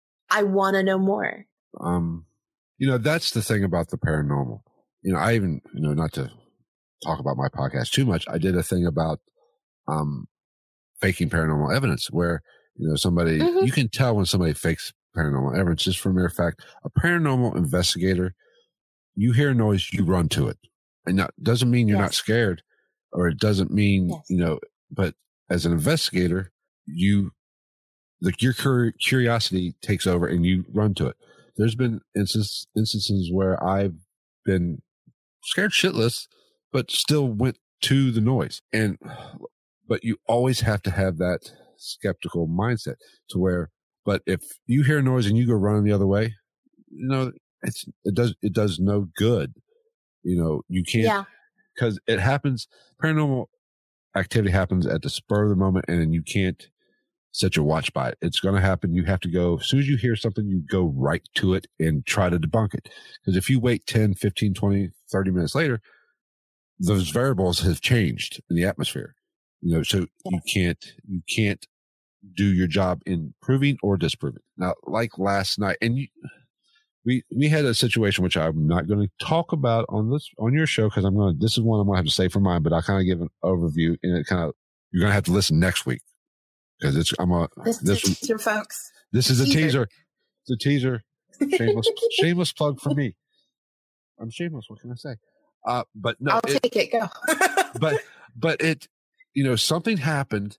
I want to know more.
Um, you know, that's the thing about the paranormal. You know, I even, you know, not to talk about my podcast too much, I did a thing about um, faking paranormal evidence where, you know, somebody, mm-hmm. you can tell when somebody fakes paranormal evidence just for mere fact. A paranormal investigator, you hear a noise, you run to it. And that doesn't mean you're yes. not scared, or it doesn't mean, yes. you know, but as an investigator, you, like your cur- curiosity takes over and you run to it. There's been instance, instances where I've been scared shitless, but still went to the noise. And, but you always have to have that skeptical mindset to where, but if you hear a noise and you go running the other way, you know, it's, it does, it does no good. You know, you can't, yeah. cause it happens, paranormal activity happens at the spur of the moment, and then you can't set your watch by it. It's going to happen. You have to go, as soon as you hear something, you go right to it and try to debunk it. Because if you wait ten, fifteen, twenty, thirty minutes later, those variables have changed in the atmosphere. You know, so you can't, you can't do your job in proving or disproving. Now, like last night, and you, we, we had a situation which I'm not going to talk about on this, on your show, because I'm going to, this is one I'm going to have to say for mine, but I'll kind of give an overview, and it kind of, you're going to have to listen next week. Because it's, I'm a,
this, this is a teaser, folks.
This is a teaser. It's a teaser. Shameless, shameless plug for me. I'm shameless. What can I say? Uh, but no,
I'll it, take it. Go.
but, but it, you know, something happened,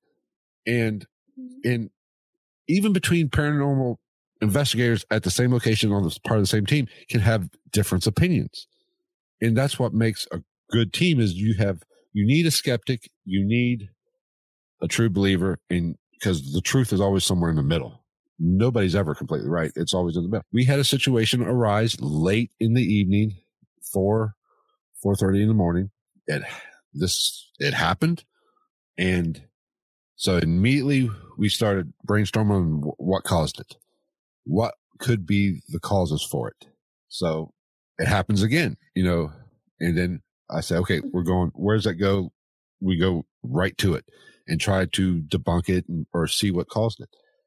and in even between paranormal investigators at the same location on the part of the same team can have different opinions. And that's what makes a good team is you have, you need a skeptic, you need a true believer, and because the truth is always somewhere in the middle. Nobody's ever completely right. It's always in the middle. We had a situation arise late in the evening, four, four thirty in the morning. It, this, it happened. And so immediately we started brainstorming on what caused it. What could be the causes for it? So it happens again, you know, and then I say, okay, we're going, where does that go? We go right to it and try to debunk it and, or see what caused it.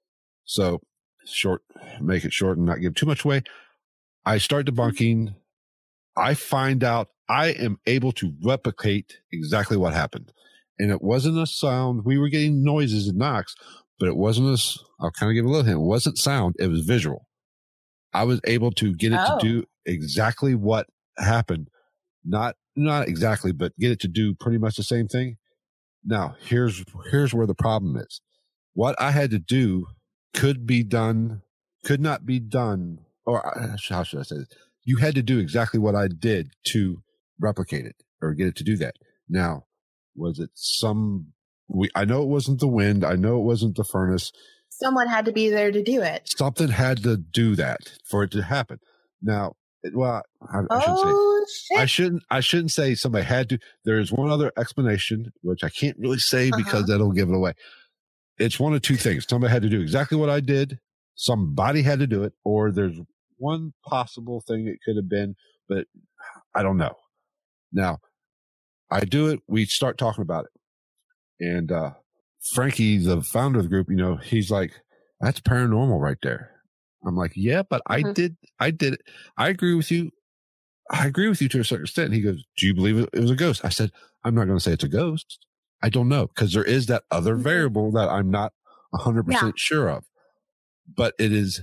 So short, make it short and not give too much away. I start debunking. I find out I am able to replicate exactly what happened. And it wasn't a sound. We were getting noises and knocks, but it wasn't a, I'll kind of give a little hint. It wasn't sound. It was visual. I was able to get it oh. to do exactly what happened. Not, not exactly, but get it to do pretty much the same thing. Now, here's, here's where the problem is. What I had to do could be done, could not be done, or how should I say this? You had to do exactly what I did to replicate it or get it to do that. Now, was it some, we, I know it wasn't the wind. I know it wasn't the furnace.
Someone had to be there to do it.
Something had to do that for it to happen. Now, well, I, I shouldn't
oh,
say,
shit.
I shouldn't, I shouldn't say somebody had to. There is one other explanation, which I can't really say uh-huh. because that'll give it away. It's one of two things. Somebody had to do exactly what I did. Somebody had to do it, or there's one possible thing it could have been, but I don't know. Now, I do it. We start talking about it. And, uh, Frankie, the founder of the group, you know, he's like, that's paranormal right there. I'm like, yeah, but mm-hmm. I did, I did it. I agree with you. I agree with you to a certain extent. He goes, do you believe it was a ghost? I said, I'm not going to say it's a ghost. I don't know. Cause there is that other mm-hmm. variable that I'm not a hundred percent sure of, but it is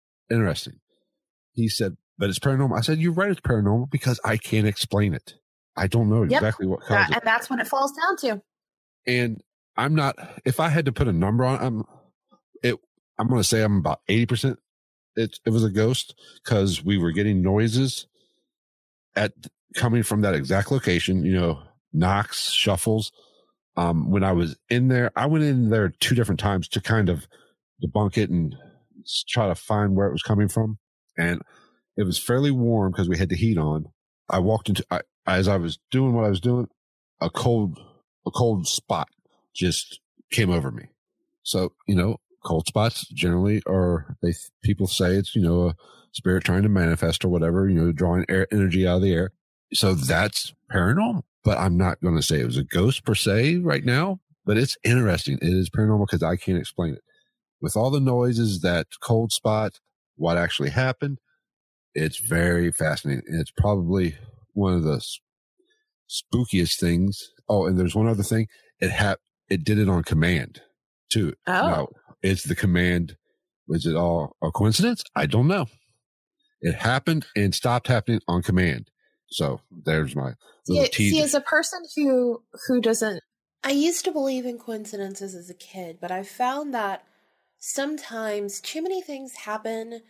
interesting. He said, but it's paranormal. I said, you're right. It's paranormal because I can't explain it. I don't know
Yep.
exactly what caused
That,
it.
and that's what it falls down to.
And I'm not, if I had to put a number on it, I'm, it, I'm going to say I'm about eighty percent. It, it was a ghost because we were getting noises at coming from that exact location, you know, knocks, shuffles. Um, when I was in there, I went in there two different times to kind of debunk it and try to find where it was coming from. And it was fairly warm because we had the heat on. I walked into, I, as I was doing what I was doing, a cold, a cold spot just came over me. So, you know, cold spots generally are, they, people say it's, you know, a spirit trying to manifest or whatever, you know, drawing air, energy out of the air. So that's paranormal, but I'm not going to say it was a ghost per se right now, but it's interesting. It is paranormal because I can't explain it. With all the noises, that cold spot, what actually happened, it's very fascinating. And it's probably one of the spookiest things. Oh, and there's one other thing. It had, it did it on command too.
Oh.
Now, is the command, was it all a coincidence? I don't know. It happened and stopped happening on command. So there's my little
See,
teaser.
see, as a person who who doesn't,
I used to believe in coincidences as a kid, but I found that sometimes too many things happen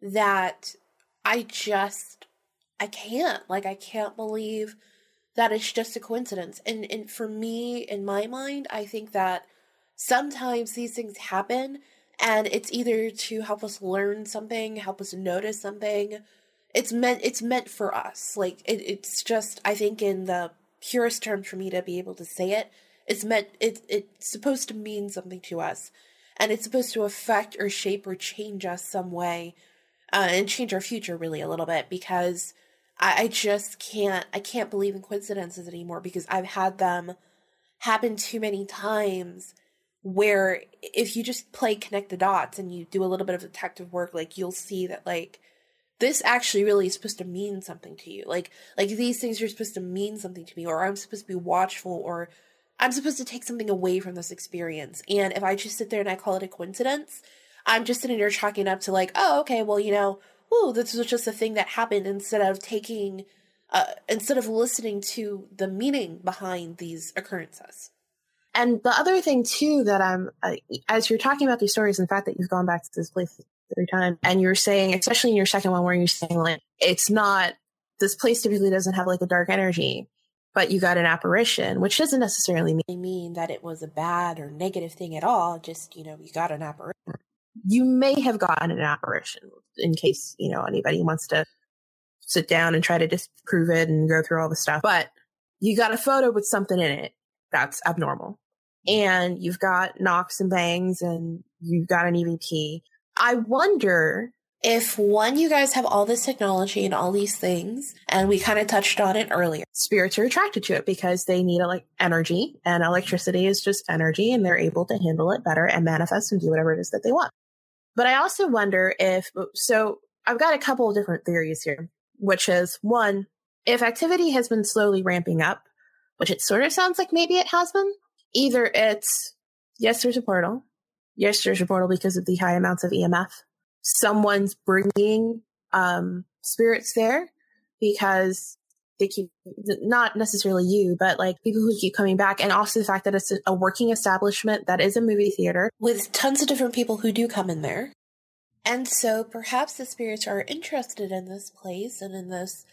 that I just, I can't. Like, I can't believe that it's just a coincidence. And, and for me, in my mind, I think that sometimes these things happen and it's either to help us learn something, help us notice something. It's meant, it's meant for us. Like, it, it's just, I think in the purest terms for me to be able to say it, it's meant, it, it's supposed to mean something to us. And it's supposed to affect or shape or change us some way, uh, and change our future really a little bit, because I, I just can't, I can't believe in coincidences anymore, because I've had them happen too many times where if you just play connect the dots and you do a little bit of detective work, like, you'll see that, like, this actually really is supposed to mean something to you. Like, like these things are supposed to mean something to me, or I'm supposed to be watchful, or I'm supposed to take something away from this experience. And if I just sit there and I call it a coincidence, I'm just sitting there chalking up to, like, oh, okay, well, you know, whoa, this was just a thing that happened, instead of taking, uh, instead of listening to the meaning behind these occurrences.
and the other thing too that I'm, uh, as you're talking about these stories, and the fact that you've gone back to this place every time, and you're saying, especially in your second one, where you're saying, like, it's not, this place typically doesn't have, like, a dark energy, but you got an apparition, which doesn't necessarily mean
I mean that it was a bad or negative thing at all. Just, you know, you got an apparition.
you may have gotten an apparition, in case, you know, anybody wants to sit down and try to disprove it and go through all the stuff. But you got a photo with something in it that's abnormal. And you've got knocks and bangs, and you've got an E V P. I wonder
If, one, you guys have all this technology and all these things, and we kind of touched on it earlier.
spirits are attracted to it because they need like energy, and electricity is just energy, and they're able to handle it better and manifest and do whatever it is that they want. But I also wonder if, so I've got a couple of different theories here, which is, one, if activity has been slowly ramping up, which it sort of sounds like maybe it has been, either it's, yes, there's a portal. Yes, there's a portal because of the high amounts of E M F. Someone's bringing um, spirits there because they keep, not necessarily you, but like people who keep coming back. And also the fact that it's a working establishment that is a movie theater
With tons of different people who do come in there. And so perhaps the spirits are interested in this place and in this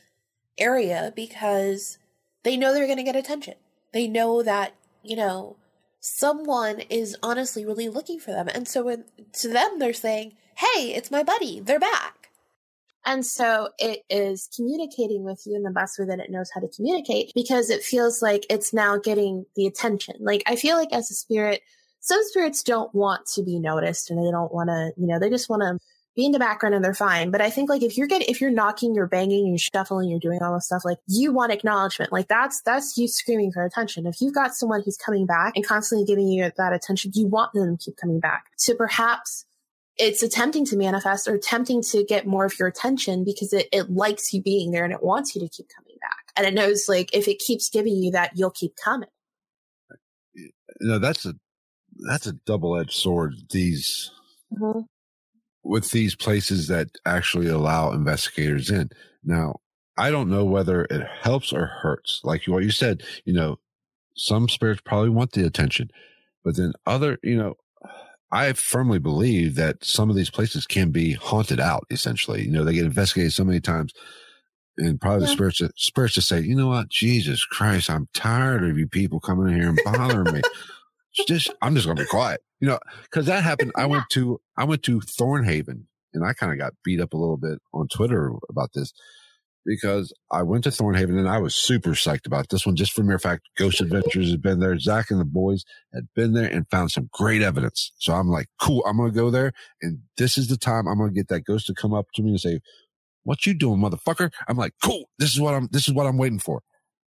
area because they know they're going to get attention. They know that, you know, someone is honestly really looking for them. And so when, to them, they're saying, hey, it's my buddy. They're back.
And so it is communicating with you in the best way that it knows how to communicate, because it feels like it's now getting the attention. Like, I feel like as a spirit, some spirits don't want to be noticed, and they don't want to, you know, they just want to be in the background and they're fine. But I think like if you're getting, if you're knocking, you're banging, you're shuffling, you're doing all this stuff, like you want acknowledgement. Like that's, that's you screaming for attention. If you've got someone who's coming back and constantly giving you that attention, you want them to keep coming back. So perhaps it's attempting to manifest or attempting to get more of your attention because it, it likes you being there and it wants you to keep coming back. And it knows like if it keeps giving you that, you'll keep coming.
You know, that's a, that's a double-edged sword. These,
Mm-hmm.
with these places that actually allow investigators in. Now, I don't know whether it helps or hurts. Like what you said, you know, some spirits probably want the attention, but then other, you know, I firmly believe that some of these places can be haunted out, essentially. You know, they get investigated so many times, and probably yeah. the spirits, spirits just say, you know what, Jesus Christ, I'm tired of you people coming in here and bothering me. Just, I'm just going to be quiet, you know, because that happened. I went to, I went to Thornhaven, and I kind of got beat up a little bit on Twitter about this, because I went to Thornhaven and I was super psyched about this one, just for mere fact, Ghost Adventures had been there. Zach and the boys had been there and found some great evidence. So I'm like, cool, I'm going to go there. And this is the time I'm going to get that ghost to come up to me and say, what you doing, motherfucker? I'm like, cool. This is what I'm, this is what I'm waiting for.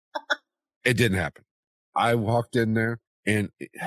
It didn't happen. I walked in there and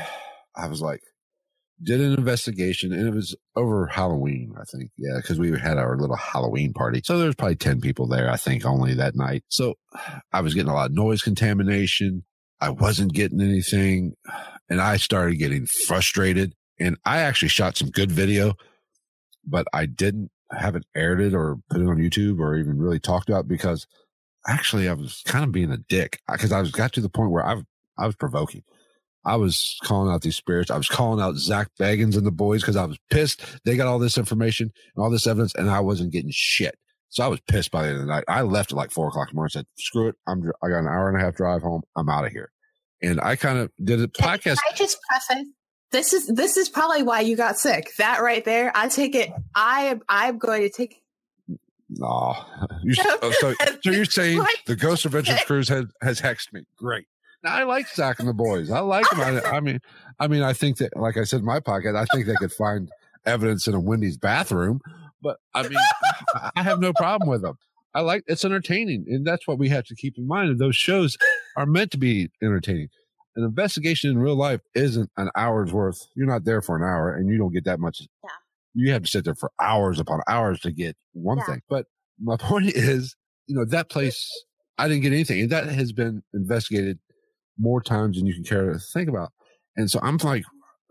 I was like, did an investigation, and it was over Halloween, I think. Yeah, because we had our little Halloween party. So there was probably ten people there, I think, only that night. So I was getting a lot of noise contamination. I wasn't getting anything. And I started getting frustrated. And I actually shot some good video, but I didn't haven't aired it or put it on YouTube or even really talked about, because actually I was kind of being a dick, because I was got to the point where I I was provoking. I was calling out these spirits. I was calling out Zach Baggins and the boys because I was pissed. They got all this information and all this evidence, and I wasn't getting shit. So I was pissed by the end of the night. I left at like four o'clock in the morning and said, screw it. I'm, I got an hour and a half drive home. I'm out of here. And I kind of did a podcast.
Can I just preface? This is, this is probably why you got sick. That right there. I take it. I am, I'm going to take.
No. You, so, so you're saying the Ghost Adventures cruise has, has hexed me. Great. I like Zach and the boys. I like them. I, I mean, I mean, I think that, like I said in my podcast, I think they could find evidence in a Wendy's bathroom. But I mean, I have no problem with them. I like it's entertaining, and that's what we have to keep in mind. And those shows are meant to be entertaining. An investigation in real life isn't an hour's worth. You're not there for an hour, and you don't get that much.
Yeah.
You have to sit there for hours upon hours to get one
Yeah.
thing. But my point is, you know, that place, I didn't get anything, and that has been investigated more times than you can care to think about. And so I'm like,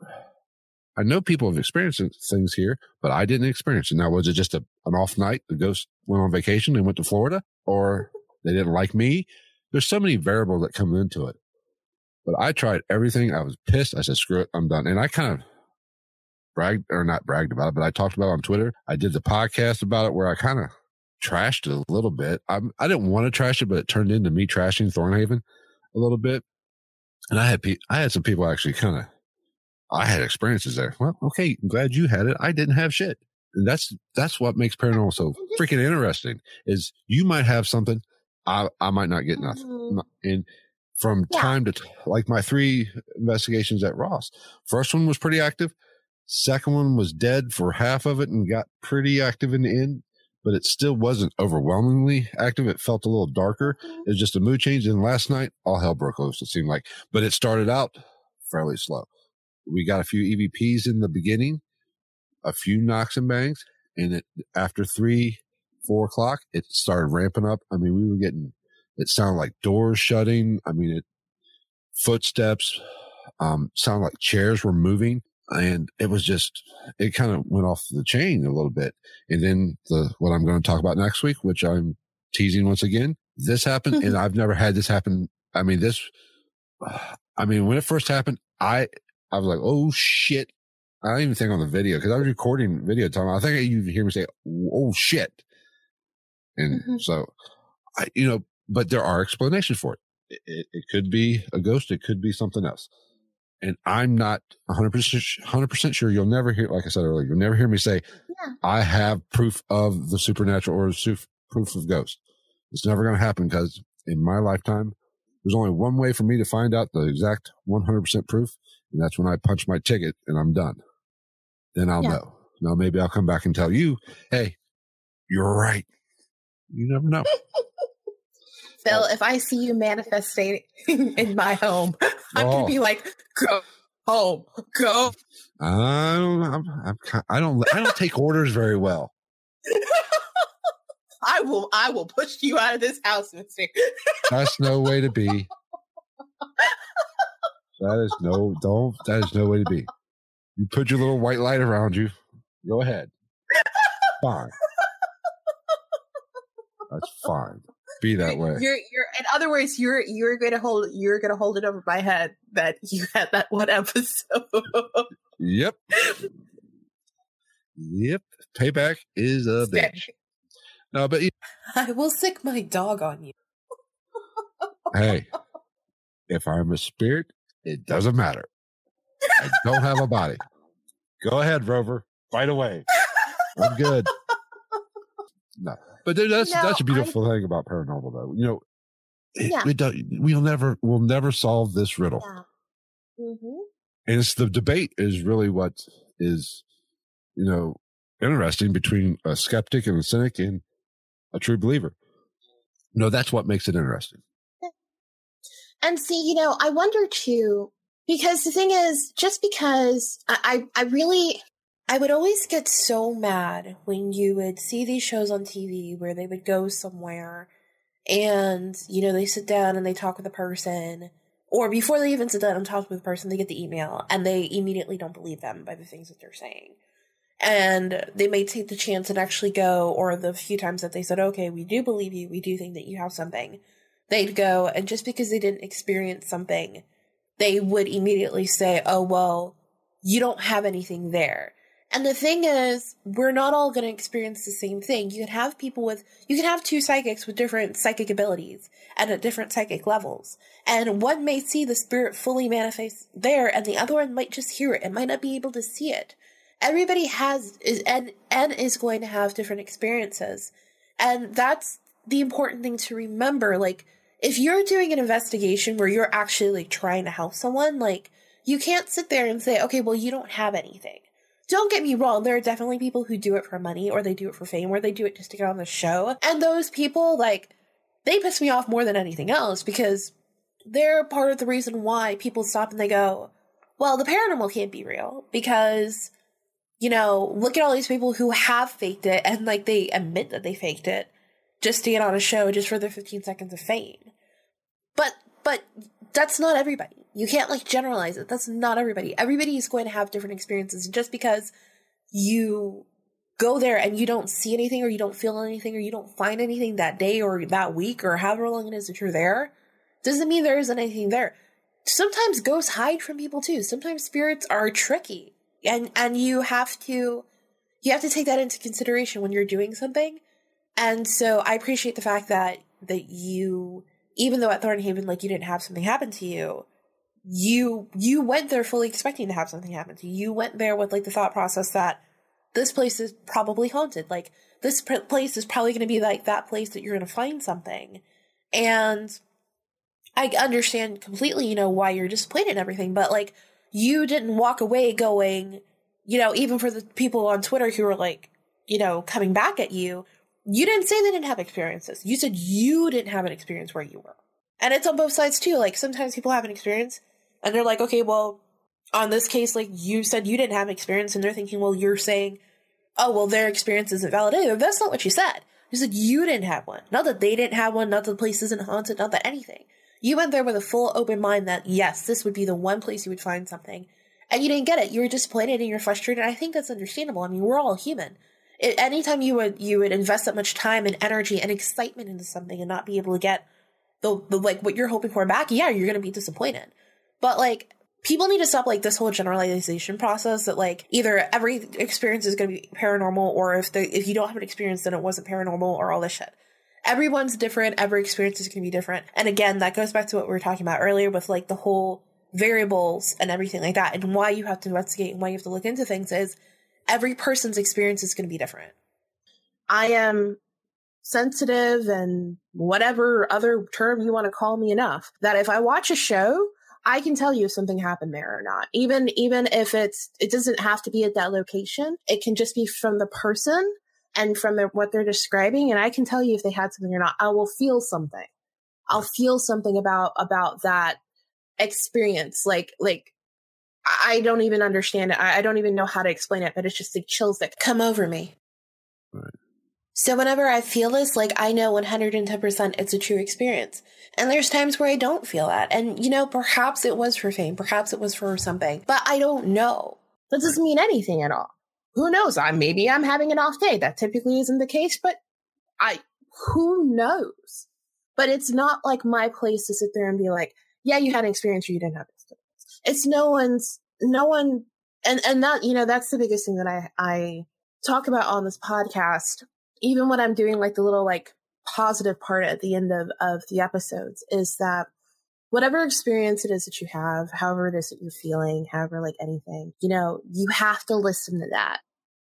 I know people have experienced things here, but I didn't experience it. Now, was it just a, an off night? The ghost went on vacation and went to Florida, or they didn't like me? There's so many variables that come into it. But I tried everything. I was pissed. I said, screw it. I'm done. And I kind of bragged, or not bragged about it, but I talked about it on Twitter. I did the podcast about it where I kind of trashed it a little bit. I'm, I didn't want to trash it, but it turned into me trashing Thornhaven a little bit. And I had pe- I had some people actually kind of, I had experiences there. Well, okay, I'm glad you had it. I didn't have shit. And that's that's what makes paranormal so freaking interesting, is you might have something, I, I might not get nothing.
Mhm.
And from
Yeah.
time to t- like my three investigations at Ross, first one was pretty active. Second one was dead for half of it and got pretty active in the end, but it still wasn't overwhelmingly active. It felt a little darker. It was just a mood change. And last night, all hell broke loose, it seemed like. But it started out fairly slow. We got a few E V Ps in the beginning, a few knocks and bangs. And it, after three, four o'clock, it started ramping up. I mean, we were getting, it sounded like doors shutting. I mean, it, footsteps, um, sounded like chairs were moving. And it was just, it kind of went off the chain a little bit. And then the, what I'm going to talk about next week, which I'm teasing once again, this happened. And I've never had this happen. I mean, this, I mean, when it first happened, I, I was like, oh shit. I don't even think on the video, because I was recording video time. I think you hear me say, oh shit. And
Mhm.
so I, you know, but there are explanations for it. It, it. it could be a ghost. It could be something else. And I'm not one hundred percent, one hundred percent sure. You'll never hear, like I said earlier, you'll never hear me say,
Yeah.
I have proof of the supernatural or su- proof of ghosts. It's never going to happen, because in my lifetime, there's only one way for me to find out the exact one hundred percent proof. And that's when I punch my ticket and I'm done. Then I'll
Yeah.
know. Now, maybe I'll come back and tell you, hey, you're right. You never know.
Phil, if I see you manifesting in my home, I'm
Oh.
gonna be like, go home, go.
I don't, I'm, I'm, ki- I don't, I don't take orders very well.
I will, I will push you out of this house, Mister
That's no way to be. That is no, don't, that is no way to be. You put your little white light around you. Go ahead. Fine. That's fine. be that way.
You're, you're, in other words, you're, you're going to hold, you're going to hold it over my head that you had that one episode.
Yep. Yep. Payback is a bitch. No, but
I will sick my dog on you.
Hey, if I'm a spirit, it doesn't matter. I don't have a body. Go ahead, Rover. Fight away. I'm good. No, but that's
No,
that's a beautiful I, thing about paranormal, though. You know, it,
yeah.
it does, we'll never we'll never solve this riddle.
Yeah. Mm-hmm.
And it's the debate is really what is, you know, interesting between a skeptic and a cynic and a true believer. No, that's what makes it interesting.
And see, you know, I wonder too, because the thing is, just because I, I, I really, I would always get so mad when you would see these shows on T V where they would go somewhere and, you know, they sit down and they talk with a person, or before they even sit down and talk with a person, they get the email and they immediately don't believe them by the things that they're saying. And they may take the chance and actually go, or the few times that they said, okay, we do believe you, we do think that you have something, they'd go, and just because they didn't experience something, they would immediately say, oh, well, you don't have anything there. And the thing is, we're not all going to experience the same thing. You can have people with, you can have two psychics with different psychic abilities and at different psychic levels. And one may see the spirit fully manifest there, and the other one might just hear it and might not be able to see it. Everybody has, is, and, and is going to have different experiences. And that's the important thing to remember. Like, if you're doing an investigation where you're actually like trying to help someone, like, you can't sit there and say, okay, well, you don't have anything. Don't get me wrong. There are definitely people who do it for money, or they do it for fame, or they do it just to get on the show. And those people, like, they piss me off more than anything else, because they're part of the reason why people stop and they go, well, the paranormal can't be real, because, you know, look at all these people who have faked it, and like they admit that they faked it just to get on a show, just for their fifteen seconds of fame. But, but that's not everybody. You can't like generalize it. That's not everybody. Everybody is going to have different experiences. Just because you go there and you don't see anything, or you don't feel anything, or you don't find anything that day or that week or however long it is that you're there, doesn't mean there isn't anything there. Sometimes ghosts hide from people too. Sometimes spirits are tricky, and, and you have to, you have to take that into consideration when you're doing something. And so I appreciate the fact that, that you, even though at Thornhaven, like, you didn't have something happen to you, you, you went there fully expecting to have something happen to you. You went there with like the thought process that this place is probably haunted. Like, this pr- place is probably going to be like that place that you're going to find something. And I understand completely, you know, why you're disappointed and everything, but like, you didn't walk away going, you know, even for the people on Twitter who were like, you know, coming back at you, you didn't say they didn't have experiences. You said you didn't have an experience where you were. And it's on both sides too. Like, sometimes people have an experience and they're like, okay, well, on this case, like, you said you didn't have an experience, and they're thinking, well, you're saying, oh, well, their experience isn't valid either. That's not what you said. You said you didn't have one. Not that they didn't have one, not that the place isn't haunted, not that anything. You went there with a full open mind that, yes, this would be the one place you would find something. And you didn't get it. You were disappointed and you're frustrated. I think that's understandable. I mean, we're all human. It, anytime you would you would invest that much time and energy and excitement into something and not be able to get the, the like what you're hoping for back, yeah, you're going to be disappointed. But like, people need to stop like this whole generalization process that like either every experience is going to be paranormal, or if the if you don't have an experience, then it wasn't paranormal, or all this shit. Everyone's different. Every experience is going to be different. And again, that goes back to what we were talking about earlier with like the whole variables and everything like that, and why you have to investigate and why you have to look into things is every person's experience is going to be different. I am sensitive and whatever other term you want to call me enough that if I watch a show, I can tell you if something happened there or not. Even even if it's, it doesn't have to be at that location. It can just be from the person and from their, what they're describing. And I can tell you if they had something or not. I will feel something. I'll feel something about, about that experience. Like, like, I don't even understand it. I don't even know how to explain it, but it's just the chills that come over me.
Right.
So whenever I feel this, like, I know one hundred ten percent it's a true experience. And there's times where I don't feel that. And, you know, perhaps it was for fame. Perhaps it was for something. But I don't know. That doesn't mean anything at all. Who knows? I Maybe I'm having an off day. That typically isn't the case, but I, who knows? But it's not like my place to sit there and be like, yeah, you had an experience or you didn't have an experience. It's no one's, no one, and, and that, you know, that's the biggest thing that I, I talk about on this podcast, even when I'm doing like the little like positive part at the end of, of the episodes, is that whatever experience it is that you have, however it is that you're feeling, however, like anything, you know, you have to listen to that.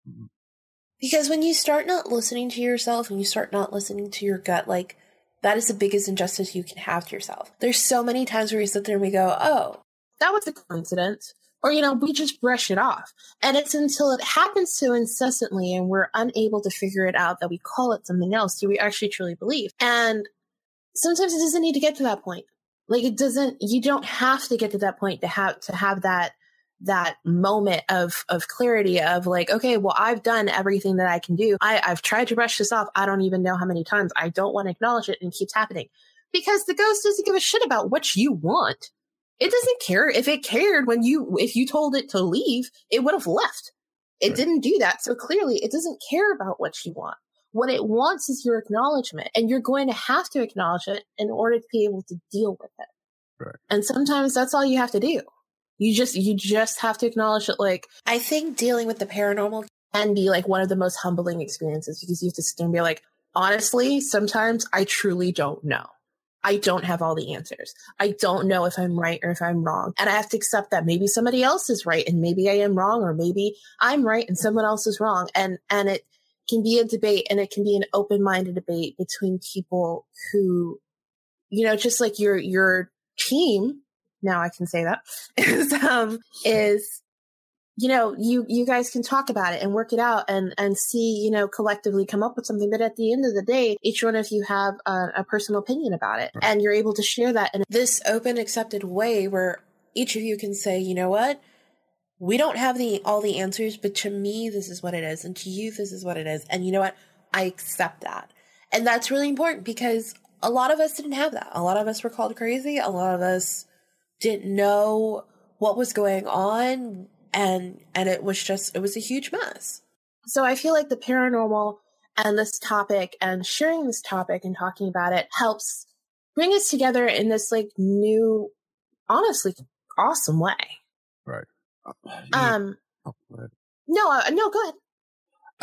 Because when you start not listening to yourself and you start not listening to your gut, like, that is the biggest injustice you can have to yourself. There's so many times where we sit there and we go, oh,
that was a coincidence. Or, you know, we just brush it off. And it's until it happens so incessantly and we're unable to figure it out that we call it something else do we actually truly believe. And sometimes it doesn't need to get to that point. Like, it doesn't, you don't have to get to that point to have, to have that, that moment of, of clarity of like, okay, well, I've done everything that I can do. I, I've tried to brush this off. I don't even know how many times. I don't want to acknowledge it, and it keeps happening because the ghost doesn't give a shit about what you want. It doesn't care. If it cared when you, if you told it to leave, it would have left. It right. didn't do that. So clearly it doesn't care about what you want. What it wants is your acknowledgement, and you're going to have to acknowledge it in order to be able to deal with it.
Right.
And sometimes that's all you have to do. You just, you just have to acknowledge it. Like,
I think dealing with the paranormal
can be like one of the most humbling experiences because you have to sit there and be like, honestly, sometimes I truly don't know. I don't have all the answers. I don't know if I'm right or if I'm wrong. And I have to accept that maybe somebody else is right and maybe I am wrong, or maybe I'm right and someone else is wrong. And, and it can be a debate, and it can be an open-minded debate between people who, you know, just like your, your team, now I can say that, is, um, is, you know, you, you guys can talk about it and work it out and, and see, you know, collectively come up with something. But at the end of the day, each one of you have a, a personal opinion about it, right. And you're able to share that in
this open, accepted way where each of you can say, you know what, we don't have the, all the answers, but to me, this is what it is. And to you, this is what it is. And you know what? I accept that. And that's really important because a lot of us didn't have that. A lot of us were called crazy. A lot of us didn't know what was going on. And, and it was just, it was a huge mess.
So I feel like the paranormal and this topic and sharing this topic and talking about it helps bring us together in this like new, honestly, awesome way.
Right. Uh,
um,
oh, go ahead.
no, uh, no, go ahead.
I,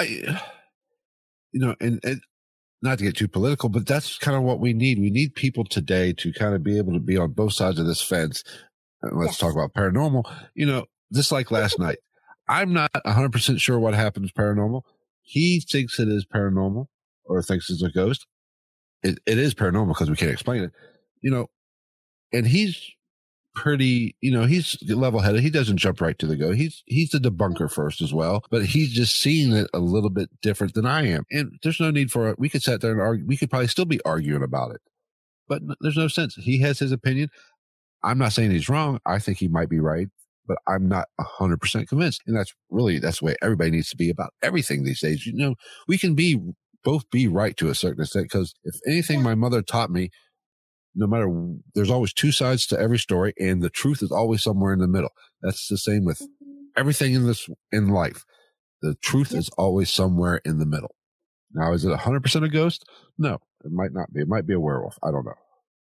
you know, and, and not to get too political, but that's kind of what we need. We need people today to kind of be able to be on both sides of this fence. And let's yes. talk about paranormal. You know, just like last night, I'm not one hundred percent sure what happened is paranormal. He thinks it is paranormal or thinks it's a ghost. It, it is paranormal because we can't explain it, you know, and he's pretty, you know, he's level headed. He doesn't jump right to the go. He's, he's the debunker first as well, but he's just seeing it a little bit different than I am. And there's no need for it. We could sit there and argue. We could probably still be arguing about it, but there's no sense. He has his opinion. I'm not saying he's wrong. I think he might be right, but I'm not one hundred percent convinced. And that's really, that's the way everybody needs to be about everything these days. You know, we can be, both be right to a certain extent, because if anything my mother taught me, no matter, there's always two sides to every story, and the truth is always somewhere in the middle. That's the same with everything in this, in life. The truth yep. is always somewhere in the middle. Now, is it one hundred percent a ghost? No, it might not be. It might be a werewolf. I don't know.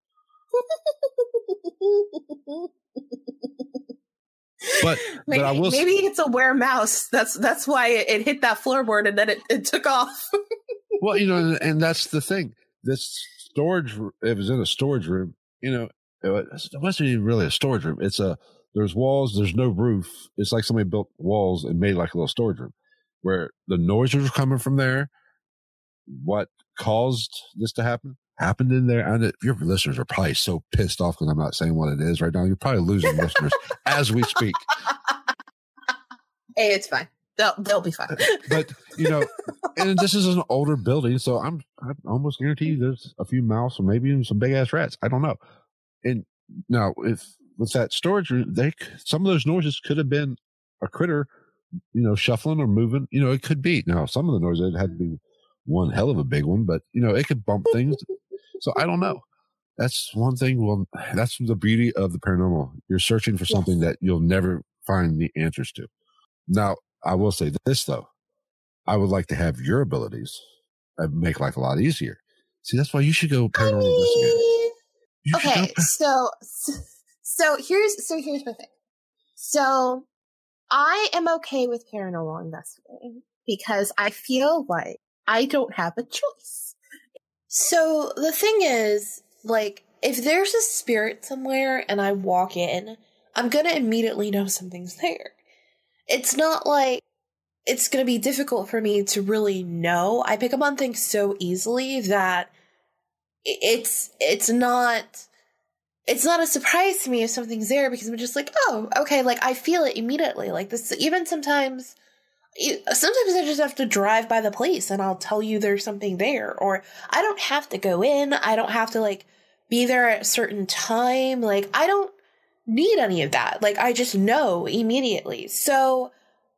But,
maybe,
but I will
maybe it's a weremouse. That's that's why it, it hit that floorboard and then it, it took off.
Well, you know, and that's the thing. This storage, it was in a storage room. You know, it wasn't even really a storage room. It's a, there's walls, there's no roof. It's like somebody built walls and made like a little storage room where the noises were coming from there. What caused this to happen? Happened in there. And your listeners are probably so pissed off because I'm not saying what it is right now. You're probably losing listeners as we speak.
Hey, it's fine. They'll they'll be fine.
But you know, and this is an older building, so I'm I almost guarantee you there's a few mouse or maybe even some big ass rats. I don't know. And now, if with that storage room, they some of those noises could have been a critter, you know, shuffling or moving. You know, it could be. Now, some of the noises it had to be one hell of a big one, but you know, it could bump things. So I don't know. That's one thing. Well, that's the beauty of the paranormal. You're searching for something yes. that you'll never find the answers to. Now, I will say this though. I would like to have your abilities and make life a lot easier. See, that's why you should go paranormal
I mean,
investigating. You should
okay,
go par-
so so here's so here's my thing. So I am okay with paranormal investigating because I feel like I don't have a choice. So the thing is, like, if there's a spirit somewhere and I walk in, I'm gonna immediately know something's there. It's not like it's gonna be difficult for me to really know. I pick up on things so easily that it's it's not it's not a surprise to me if something's there because I'm just like, oh, okay, like I feel it immediately. Like this, even sometimes, sometimes I just have to drive by the place and I'll tell you there's something there, or I don't have to go in. I don't have to like be there at a certain time. Like I don't need any of that. Like I just know immediately. So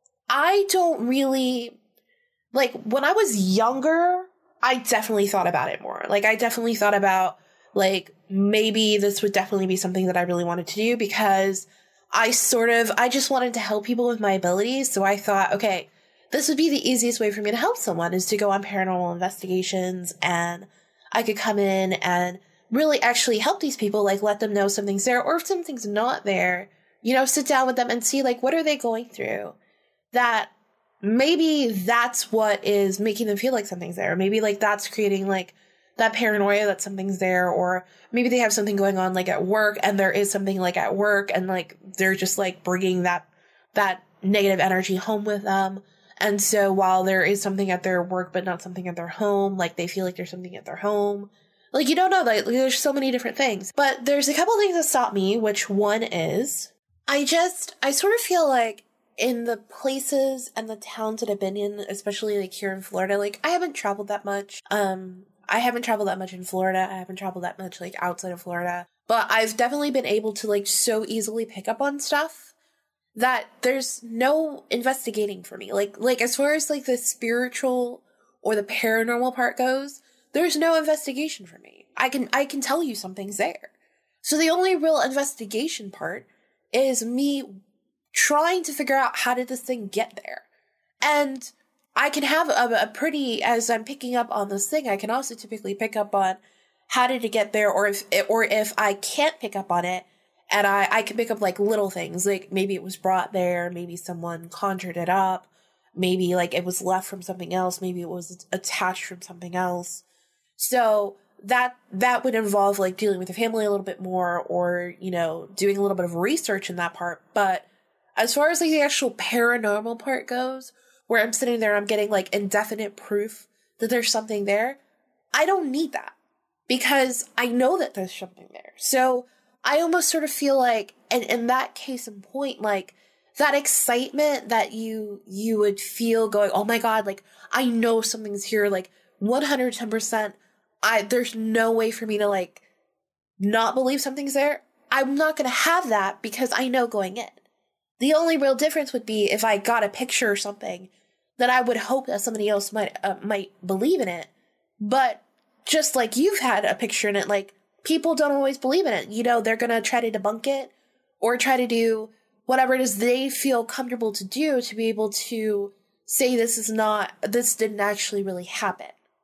I don't really like when I was younger, I definitely thought about it more. Like I definitely thought about like maybe this would definitely be something that I really wanted to do because I sort of, I just wanted to help people with my abilities. So I thought, okay, this would be the easiest way for me to help someone is to go on paranormal investigations and I could come in and really actually help these people, like let them know something's there, or if something's not there, you know, sit down with them and see like, what are they going through? That maybe that's what is making them feel like something's there. Maybe like that's creating like that paranoia that something's there, or maybe they have something going on like at work and there is something like at work and like they're just like bringing that that negative energy home with them. And so while there is something at their work but not something at their home, like they feel like there's something at their home. Like you don't know, like there's so many different things. But there's a couple things that stop me, which one is I just I sort of feel like in the places and the towns that I've been in, especially like here in Florida, like I haven't traveled that much. Um I haven't traveled that much in Florida. I haven't traveled that much like outside of Florida. But I've definitely been able to like so easily pick up on stuff that there's no investigating for me. Like like as far as like the spiritual or the paranormal part goes, there's no investigation for me. I can I can tell you something's there. So the only real investigation part is me trying to figure out how did this thing get there. And I can have a, a pretty, as I'm picking up on this thing, I can also typically pick up on how did it get there, or if or if I can't pick up on it, and I, I can pick up like little things, like maybe it was brought there, maybe someone conjured it up, maybe like it was left from something else, maybe it was attached from something else. So that that would involve like dealing with the family a little bit more, or, you know, doing a little bit of research in that part. But as far as like the actual paranormal part goes, where I'm sitting there and I'm getting like indefinite proof that there's something there, I don't need that because I know that there's something there. So I almost sort of feel like, and in that case in point, like that excitement that you you would feel going, oh my God, like I know something's here, like one hundred ten percent, I there's no way for me to like not believe something's there. I'm not going to have that because I know going in. The only real difference would be if I got a picture or something that I would hope that somebody else might uh, might believe in it. But just like you've had a picture in it, like people don't always believe in it. You know, they're going to try to debunk it or try to do whatever it is they feel comfortable to do to be able to say this is not, this didn't actually really happen.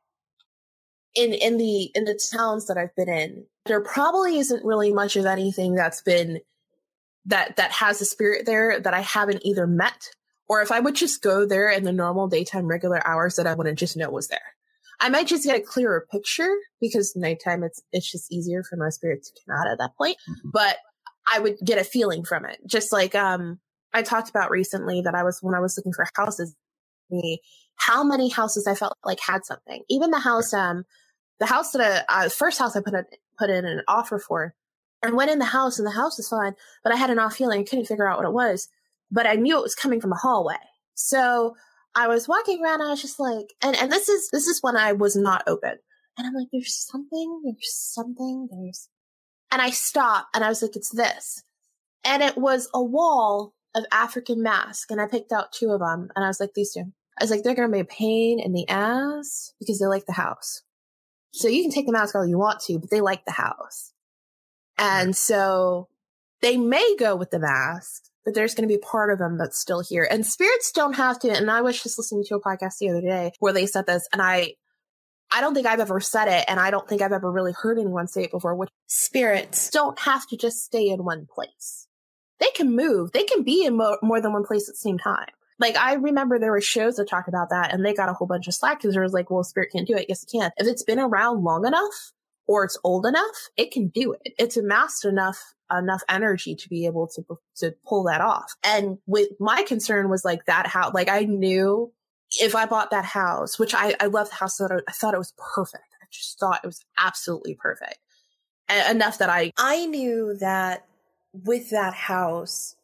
In in the in the towns that I've been in, there probably isn't really much of anything that's been that that has a spirit there that I haven't either met, or if I would just go there in the normal daytime regular hours that I wouldn't just know was there. I might just get a clearer picture because nighttime it's it's just easier for my spirit to come out at that point. Mm-hmm. But I would get a feeling from it. Just like um I talked about recently that I was when I was looking for houses, me how many houses I felt like had something. Even the house um the house that I uh, first house I put in, put in an offer for. And went in the house and the house was fine, but I had an off feeling. I couldn't figure out what it was, but I knew it was coming from a hallway. So I was walking around and I was just like, and, and this is, this is when I was not open. And I'm like, there's something, there's something, there's, and I stopped and I was like, it's this. And it was a wall of African masks. And I picked out two of them and I was like, these two. I was like, they're going to be a pain in the ass because they like the house. So you can take the mask all you want to, but they like the house. And so they may go with the mask, but there's going to be part of them that's still here. And spirits don't have to. And I was just listening to a podcast the other day where they said this, and I, I don't think I've ever said it, and I don't think I've ever really heard anyone say it before, which spirits don't have to just stay in one place. They can move. They can be in mo- more than one place at the same time. Like, I remember there were shows that talked about that, and they got a whole bunch of slack because there was like, well, spirit can't do it. Yes, it can. If it's been around long enough or it's old enough, it can do it. It's amassed enough enough energy to be able to to pull that off. And with my concern was like that how like I knew if I bought that house, which I I love the house, that I thought it was perfect. I just thought it was absolutely perfect. And enough that I I knew that with that house,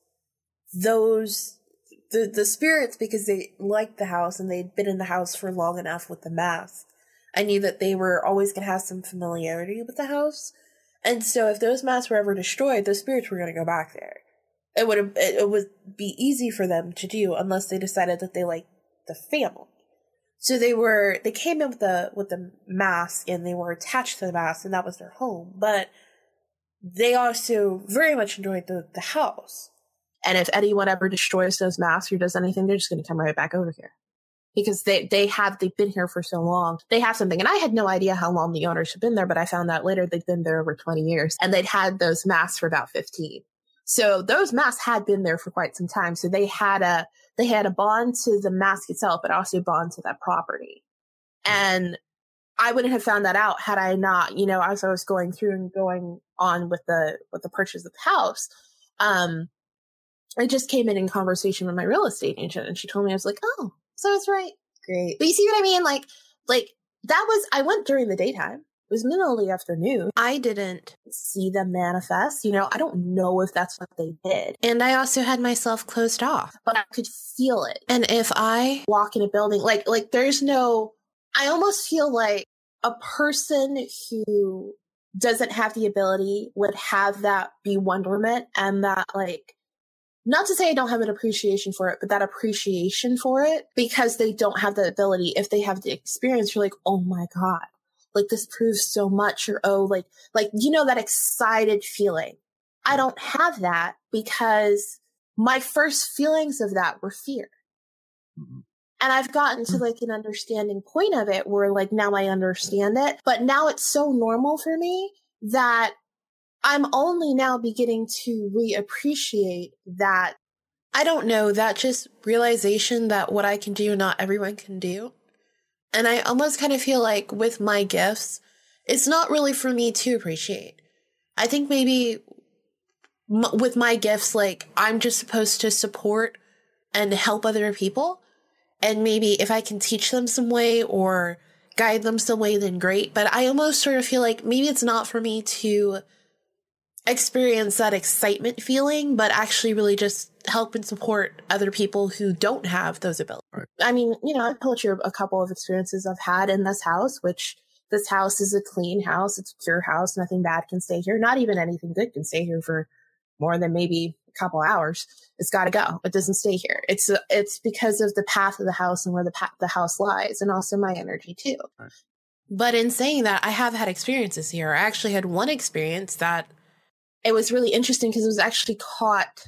those the the spirits, because they liked the house and they'd been in the house for long enough with the mask, I knew that they were always going to have some familiarity with the house. And so if those masks were ever destroyed, those spirits were going to go back there. It would it, it would be easy for them to do unless they decided that they liked the family. So they were they came in with the with the mask and they were attached to the mask, and that was their home. But they also very much enjoyed the, the house. And if anyone ever destroys those masks or does anything, they're just going to come right back over here. Because they, they have, they've been here for so long. They have something. And I had no idea how long the owners had been there, but I found out later they'd been there over twenty years. And they'd had those masks for about fifteen. So those masks had been there for quite some time. So they had a, they had a bond to the mask itself, but also a bond to that property. And I wouldn't have found that out had I not, you know, as I was going through and going on with the, with the purchase of the house. Um, I just came in in conversation with my real estate agent, and she told me, I was like, oh, so it's right. Great. But you see what I mean? Like, like that was, I went during the daytime. It was middle of the afternoon. I didn't see them manifest. You know, I don't know if that's what they did. And I also had myself closed off, but I could feel it. And if I walk in a building, like, like there's no, I almost feel like a person who doesn't have the ability would have that bewilderment and that, like, not to say I don't have an appreciation for it, but that appreciation for it, because they don't have the ability. If they have the experience, you're like, oh my God, like this proves so much. Or, oh, like, like, you know, that excited feeling. I don't have that because my first feelings of that were fear. Mm-hmm. And I've gotten to like an understanding point of it where like now I understand it, but now it's so normal for me that I'm only now beginning to reappreciate that. I don't know, that just realization that what I can do, not everyone can do. And I almost kind of feel like with my gifts, it's not really for me to appreciate. I think maybe m- with my gifts, like I'm just supposed to support and help other people. And maybe if I can teach them some way or guide them some way, then great. But I almost sort of feel like maybe it's not for me to experience that excitement feeling, but actually really just help and support other people who don't have those abilities. Right. I mean, you know, I've told you a couple of experiences I've had in this house, which this house is a clean house. It's a pure house. Nothing bad can stay here. Not even anything good can stay here for more than maybe a couple hours. It's got to go. It doesn't stay here. It's a, it's because of the path of the house and where the path the house lies, and also my energy too. Right. But in saying that, I have had experiences here. I actually had one experience that it was really interesting because it was actually caught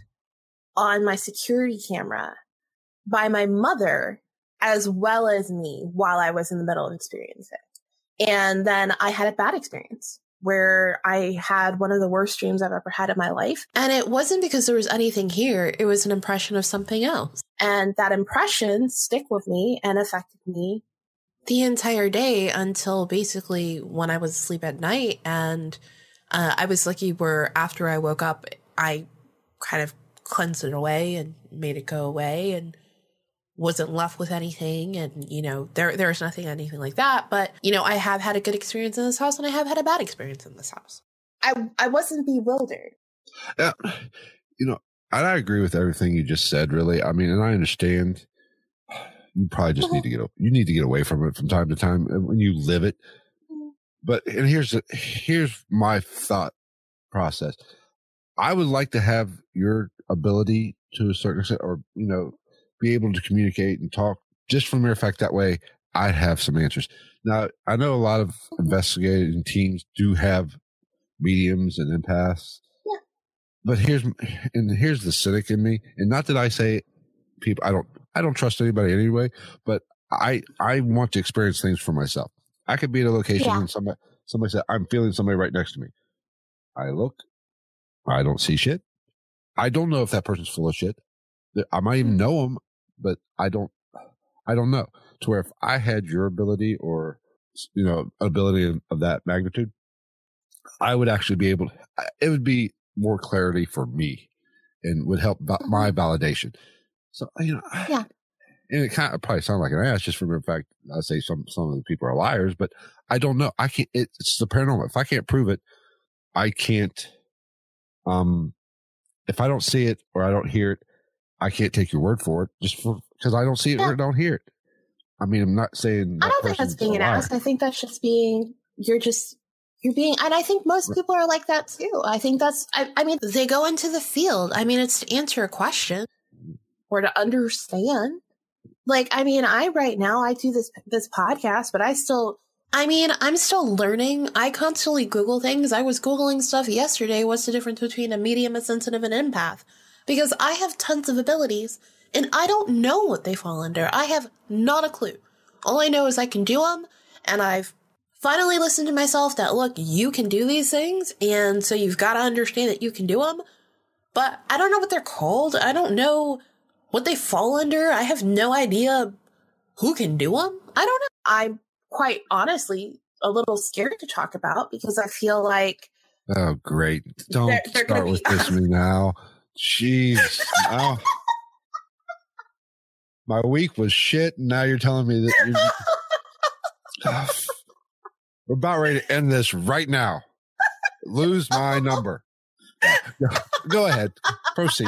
on my security camera by my mother as well as me while I was in the middle of experiencing it. And then I had a bad experience where I had one of the worst dreams I've ever had in my life. And it wasn't because there was anything here. It was an impression of something else. And that impression stuck with me and affected me the entire day until basically when I was asleep at night. And uh, I was lucky where after I woke up, I kind of cleansed it away and made it go away and wasn't left with anything. And, you know, there there's nothing, anything like that. But, you know, I have had a good experience in this house and I have had a bad experience in this house. I, I wasn't bewildered.
Yeah. You know, and I agree with everything you just said, really. I mean, and I understand you probably just need to get, you need to get away from it from time to time when you live it. But, and here's, the, here's my thought process. I would like to have your ability to a certain extent, or, you know, be able to communicate and talk just from mere fact. That way I'd have some answers. Now, I know a lot of investigating teams do have mediums and empaths, yeah. But here's, and here's the cynic in me. And not that I say people, I don't, I don't trust anybody anyway, but I, I want to experience things for myself. I could be at a location
Yeah.
and somebody somebody said, I'm feeling somebody right next to me. I look, I don't see shit. I don't know if that person's full of shit. I might even know them, but I don't, I don't know. To where if I had your ability or, you know, ability of, of that magnitude, I would actually be able to, it would be more clarity for me and would help va- my validation. So, you know,
Yeah.
and it kind of probably sounds like an ass just from the fact I say some, some of the people are liars, but I don't know. I can't, it, it's the paranormal. If I can't prove it, I can't, um, if I don't see it or I don't hear it, I can't take your word for it just for, because I don't see it
Yeah.
or don't hear it. I mean, I'm not saying
I
that
don't think that's
person's
being
a
an
liar.
ass. I think that's just being, you're just, you're being, and I think most people are like that too. I think that's, I, I mean, they go into the field. I mean, it's to answer a question or to understand. Like, I mean, I, right now, I do this, this podcast, but I still, I mean, I'm still learning. I constantly Google things. I was Googling stuff yesterday. What's the difference between a medium, a sensitive, and empath? Because I have tons of abilities and I don't know what they fall under. I have not a clue. All I know is I can do them. And I've finally listened to myself that, look, you can do these things. And so you've got to understand that you can do them. But I don't know what they're called. I don't know what they fall under. I have no idea who can do them. I don't know. I'm quite honestly a little scared to talk about because I feel like,
Oh, great. Don't
They're- they're gonna
start with
be-
this me now. Jeez. Oh. My week was shit, and now you're telling me that you're... Oh, we're about ready to end this right now. Lose my number. Go, go ahead. Proceed.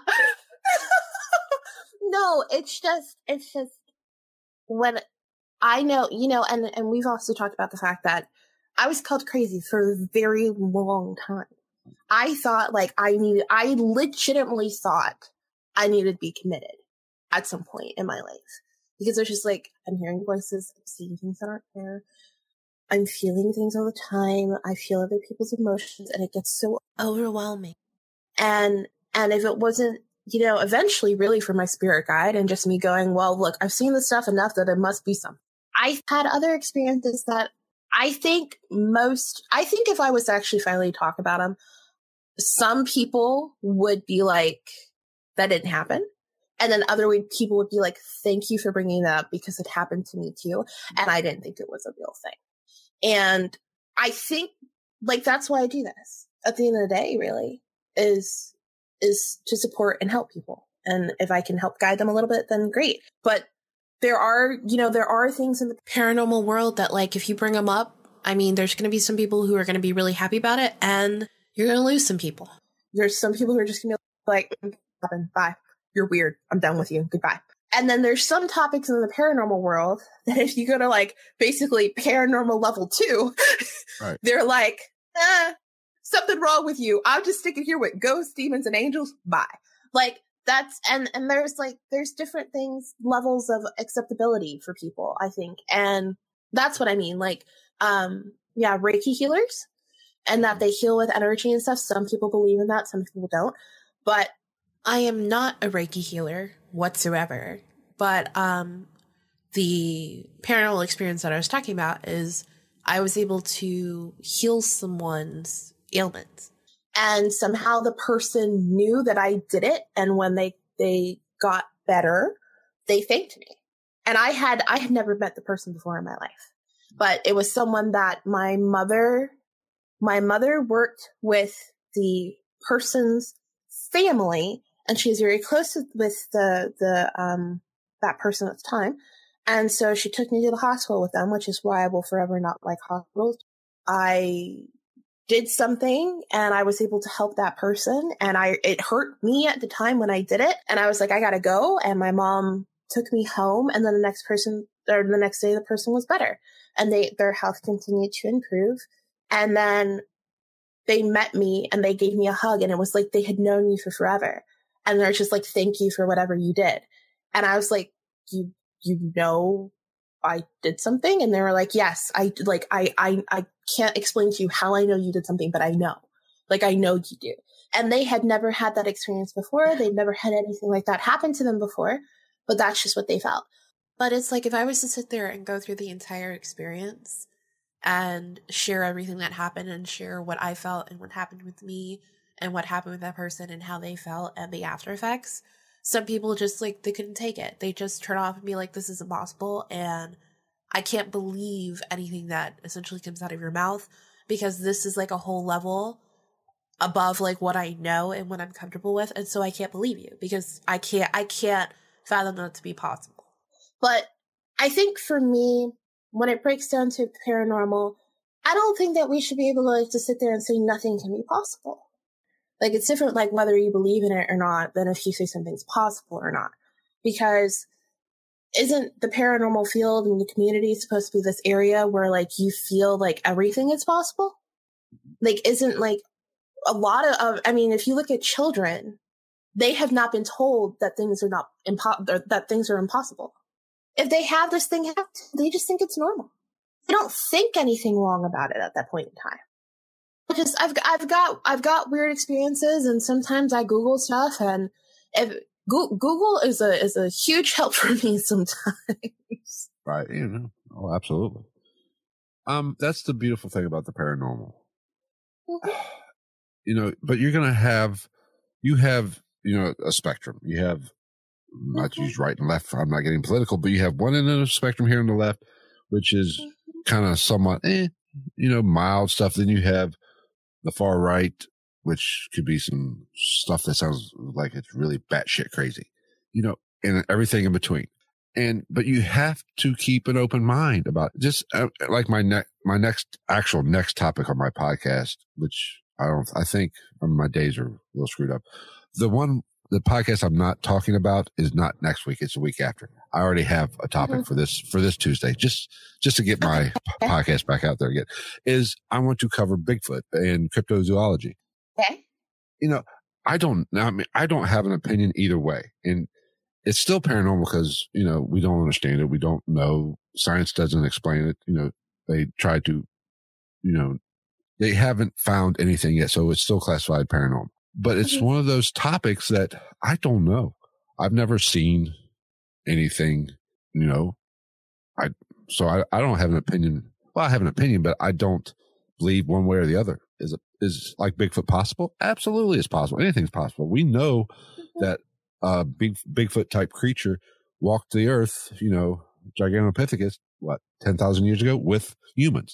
no, it's just, it's just when I know, you know, and, and we've also talked about the fact that I was called crazy for a very long time. I thought like I needed, I legitimately thought I needed to be committed at some point in my life because it's just like, I'm hearing voices, I'm seeing things that aren't there. I'm feeling things all the time. I feel other people's emotions and it gets so overwhelming. And, and if it wasn't, you know, eventually really for my spirit guide and just me going, well, look, I've seen this stuff enough that it must be something. I've had other experiences that I think most, I think if I was to actually finally talk about them, some people would be like, that didn't happen. And then other people would be like, thank you for bringing that up because it happened to me too. And I didn't think it was a real thing. And I think like, that's why I do this at the end of the day, really is, is to support and help people. And if I can help guide them a little bit, then great. But there are, you know, there are things in the paranormal world that like, if you bring them up, I mean, there's going to be some people who are going to be really happy about it and you're going to lose some people. There's some people who are just going to be like, bye. You're weird. I'm done with you. Goodbye. And then there's some topics in the paranormal world that if you go to like basically paranormal level two,
Right.
They're like, eh, something wrong with you. I'll just stick it here with ghosts, demons, and angels. Bye. Like that's, and, and there's like, there's different things, levels of acceptability for people, I think. And that's what I mean. Like, um, yeah, Reiki healers and that they heal with energy and stuff. Some people believe in that. Some people don't, but I am not a Reiki healer whatsoever. But, um, the paranormal experience that I was talking about is I was able to heal someone's ailments. And somehow the person knew that I did it. And when they, they got better, they thanked me. And I had, I had never met the person before in my life, but it was someone that my mother, my mother worked with the person's family and she was very close with the, the, um, that person at the time. And so she took me to the hospital with them, which is why I will forever not like hospitals. I did something and I was able to help that person. And I, it hurt me at the time when I did it. And I was like, I gotta go. And my mom took me home. And then the next person, or the next day, the person was better and they, their health continued to improve. And then they met me and they gave me a hug and it was like they had known me for forever. And they're just like, thank you for whatever you did. And I was like, you, you know, I did something. And they were like, yes, I like, I, I, I can't explain to you how I know you did something, but I know, like, I know you do. And they had never had that experience before. They'd never had anything like that happen to them before, but that's just what they felt.
But it's like if I was to sit there and go through the entire experience and share everything that happened and share what I felt and what happened with me and what happened with that person and how they felt and the after effects, some people just like, they couldn't take it. They just turn off and be like, this is impossible. And I can't believe anything that essentially comes out of your mouth, because this is like a whole level above like what I know and what I'm comfortable with. And so I can't believe you because I can't, I can't fathom that to be possible.
But I think for me, when it breaks down to paranormal, I don't think that we should be able to, like, to sit there and say nothing can be possible. Like, it's different, like, whether you believe in it or not, than if you say something's possible or not. Because isn't the paranormal field and the community supposed to be this area where, like, you feel like everything is possible? Like, isn't, like, a lot of, of I mean, if you look at children, they have not been told that things are not impo- that things are impossible. If they have this thing happen, they just think it's normal. They don't think anything wrong about it at that point in time. I just, I've, I've got, I've got weird experiences, and sometimes I Google stuff, and if Google is a is a huge help for me sometimes.
Right, you know, oh, absolutely. Um, that's the beautiful thing about the paranormal. Mm-hmm. You know, but you're gonna have, you have, you know, a spectrum. You have. Not to use right and left. I'm not getting political, but you have one end of the spectrum here on the left, which is kind of somewhat, eh, you know, mild stuff. Then you have the far right, which could be some stuff that sounds like it's really batshit crazy, you know, and everything in between. And, but you have to keep an open mind about it. Just uh, like my next, my next actual next topic on my podcast, which I don't, I think my days are a little screwed up. The one, The podcast I'm not talking about is not next week. It's the week after. I already have a topic mm-hmm. for this, for this Tuesday, just, just to get my okay. podcast back out there again, is I want to cover Bigfoot and cryptozoology.
Okay.
You know, I don't, I mean, I don't have an opinion either way. And it's still paranormal because, you know, we don't understand it. We don't know. Science doesn't explain it. You know, they try to, you know, they haven't found anything yet. So it's still classified paranormal. But it's mm-hmm. one of those topics that I don't know. I've never seen anything, you know, I, so I, I don't have an opinion. Well, I have an opinion, but I don't believe one way or the other. Is it, is like Bigfoot possible? Absolutely. It's possible. Anything's possible. We know mm-hmm. that a big, Bigfoot type creature walked the earth, you know, Gigantopithecus, what, ten thousand years ago with humans.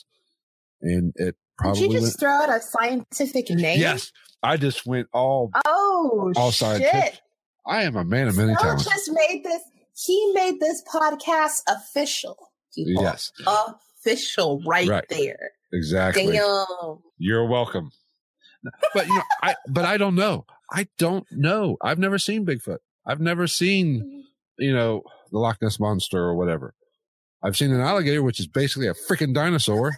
And it probably.
Did you
went,
just throw out a scientific name?
Yes. I just went all
oh
all
shit!
scientific. I am a man of many
Phil
talents.
Just made this. He made this podcast official. People.
Yes,
official, right, right there.
Exactly.
Damn.
You're welcome. But you know, I but I don't know. I don't know. I've never seen Bigfoot. I've never seen, you know, the Loch Ness Monster or whatever. I've seen an alligator, which is basically a freaking dinosaur.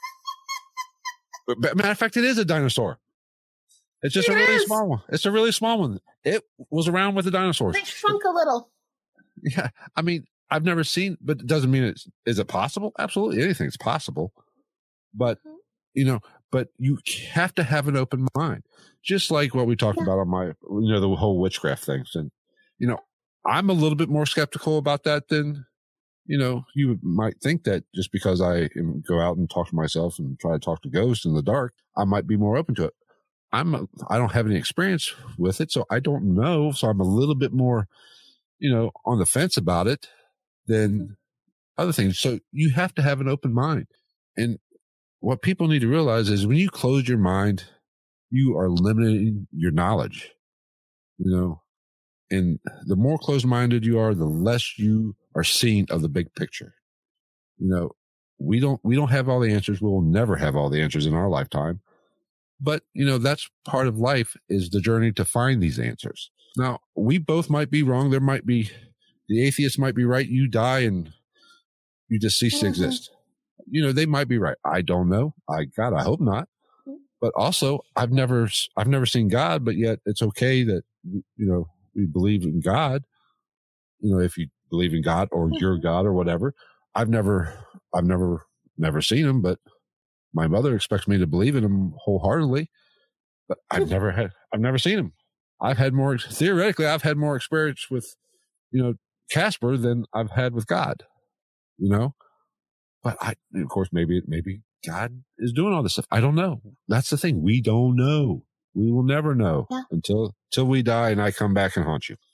But matter of fact, it is a dinosaur. It's just it a really is. small one. It's a really small one. It was around with the dinosaurs.
They shrunk a little.
Yeah. I mean, I've never seen, but it doesn't mean it's, is it possible? Absolutely. Anything's possible. But, you know, but you have to have an open mind. Just like what we talked yeah. about on my, you know, the whole witchcraft things. And, you know, I'm a little bit more skeptical about that than, you know, you might think that just because I go out and talk to myself and try to talk to ghosts in the dark, I might be more open to it. I'm a, I don't have any experience with it, so I don't know. So I'm a little bit more, you know, on the fence about it than other things. So you have to have an open mind. And what people need to realize is when you close your mind, you are limiting your knowledge, you know, and the more closed-minded you are, the less you are seeing of the big picture. You know, we don't, we don't have all the answers. We will never have all the answers in our lifetime. But, you know, that's part of life, is the journey to find these answers. Now, we both might be wrong. There might be, the atheist might be right. You die and you just cease mm-hmm. to exist. You know, they might be right. I don't know. I, God, I hope not. But also, I've never, I've never seen God, but yet it's okay that, you know, we believe in God. You know, if you believe in God or mm-hmm. your God or whatever. I've never, I've never, never seen him, but my mother expects me to believe in him wholeheartedly, but I've never had, I've never seen him. I've had more, theoretically, I've had more experience with, you know, Casper than I've had with God, you know? But I, of course, maybe, maybe God is doing all this stuff. I don't know. That's the thing. We don't know. We will never know
yeah.
until, until we die and I come back and haunt you.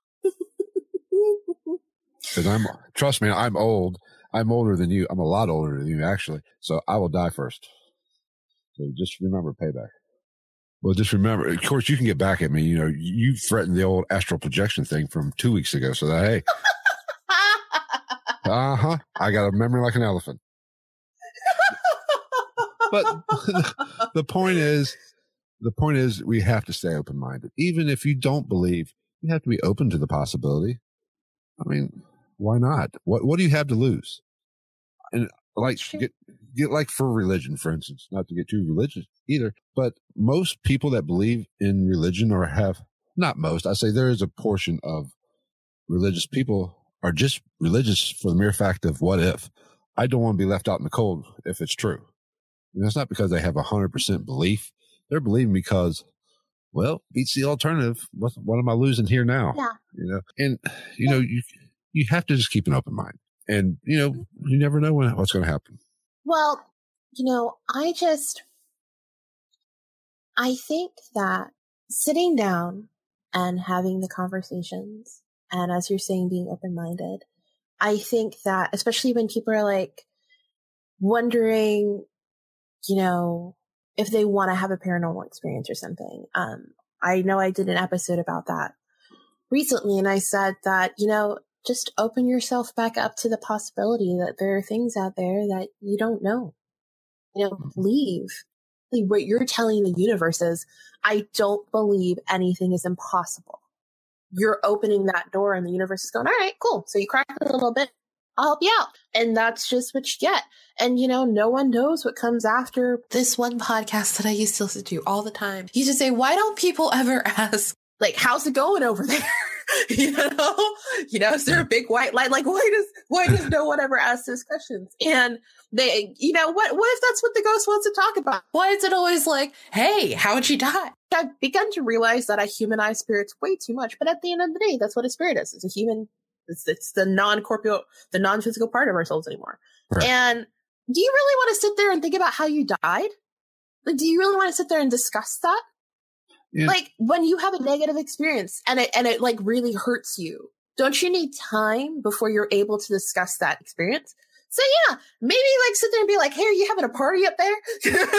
Because I'm, trust me, I'm old. I'm older than you. I'm a lot older than you, actually. So I will die first. So just remember payback. Well, just remember, of course, you can get back at me. You know, you threatened the old astral projection thing from two weeks ago. So that, hey, uh huh, I got a memory like an elephant. But the point is, the point is, we have to stay open minded. Even if you don't believe, you have to be open to the possibility. I mean, why not? What What do you have to lose? And like, get, get like for religion, for instance, not to get too religious either, but most people that believe in religion or have, not most, I say there is a portion of religious people are just religious for the mere fact of what if. I don't want to be left out in the cold if it's true. And it's not because they have a hundred percent belief. They're believing because, well, beats the alternative. What, what am I losing here now?
Yeah.
You know, and you know, you, you have to just keep an open mind. And, you know, you never know when, what's going to happen.
Well, you know, I just, I think that sitting down and having the conversations, and as you're saying, being open-minded, I think that, especially when people are like wondering, you know, if they want to have a paranormal experience or something. Um, I know I did an episode about that recently, and I said that, you know, just open yourself back up to the possibility that there are things out there that you don't know. You know, believe. What you're telling the universe is, I don't believe anything is impossible. You're opening that door and the universe is going, all right, cool. So you crack it a little bit, I'll help you out. And that's just what you get. And, you know, no one knows what comes after. This one podcast that I used to listen to all the time used to say, why don't people ever ask, like, how's it going over there? You know, you know, is there a big white light? Like, why does, why does no one ever ask those questions? And they, you know, what, what if that's what the ghost wants to talk about? Why is it always like, hey, how'd you die? I've begun to realize that I humanize spirits way too much, but at the end of the day, that's what a spirit is. It's a human, it's, it's the non-corporeal, the non-physical part of ourselves anymore. Right. And do you really want to sit there and think about how you died? Like, do you really want to sit there and discuss that? Yeah. Like, when you have a negative experience and it, and it like really hurts you, don't you need time before you're able to discuss that experience? So yeah, maybe like sit there and be like, hey, are you having a party up there?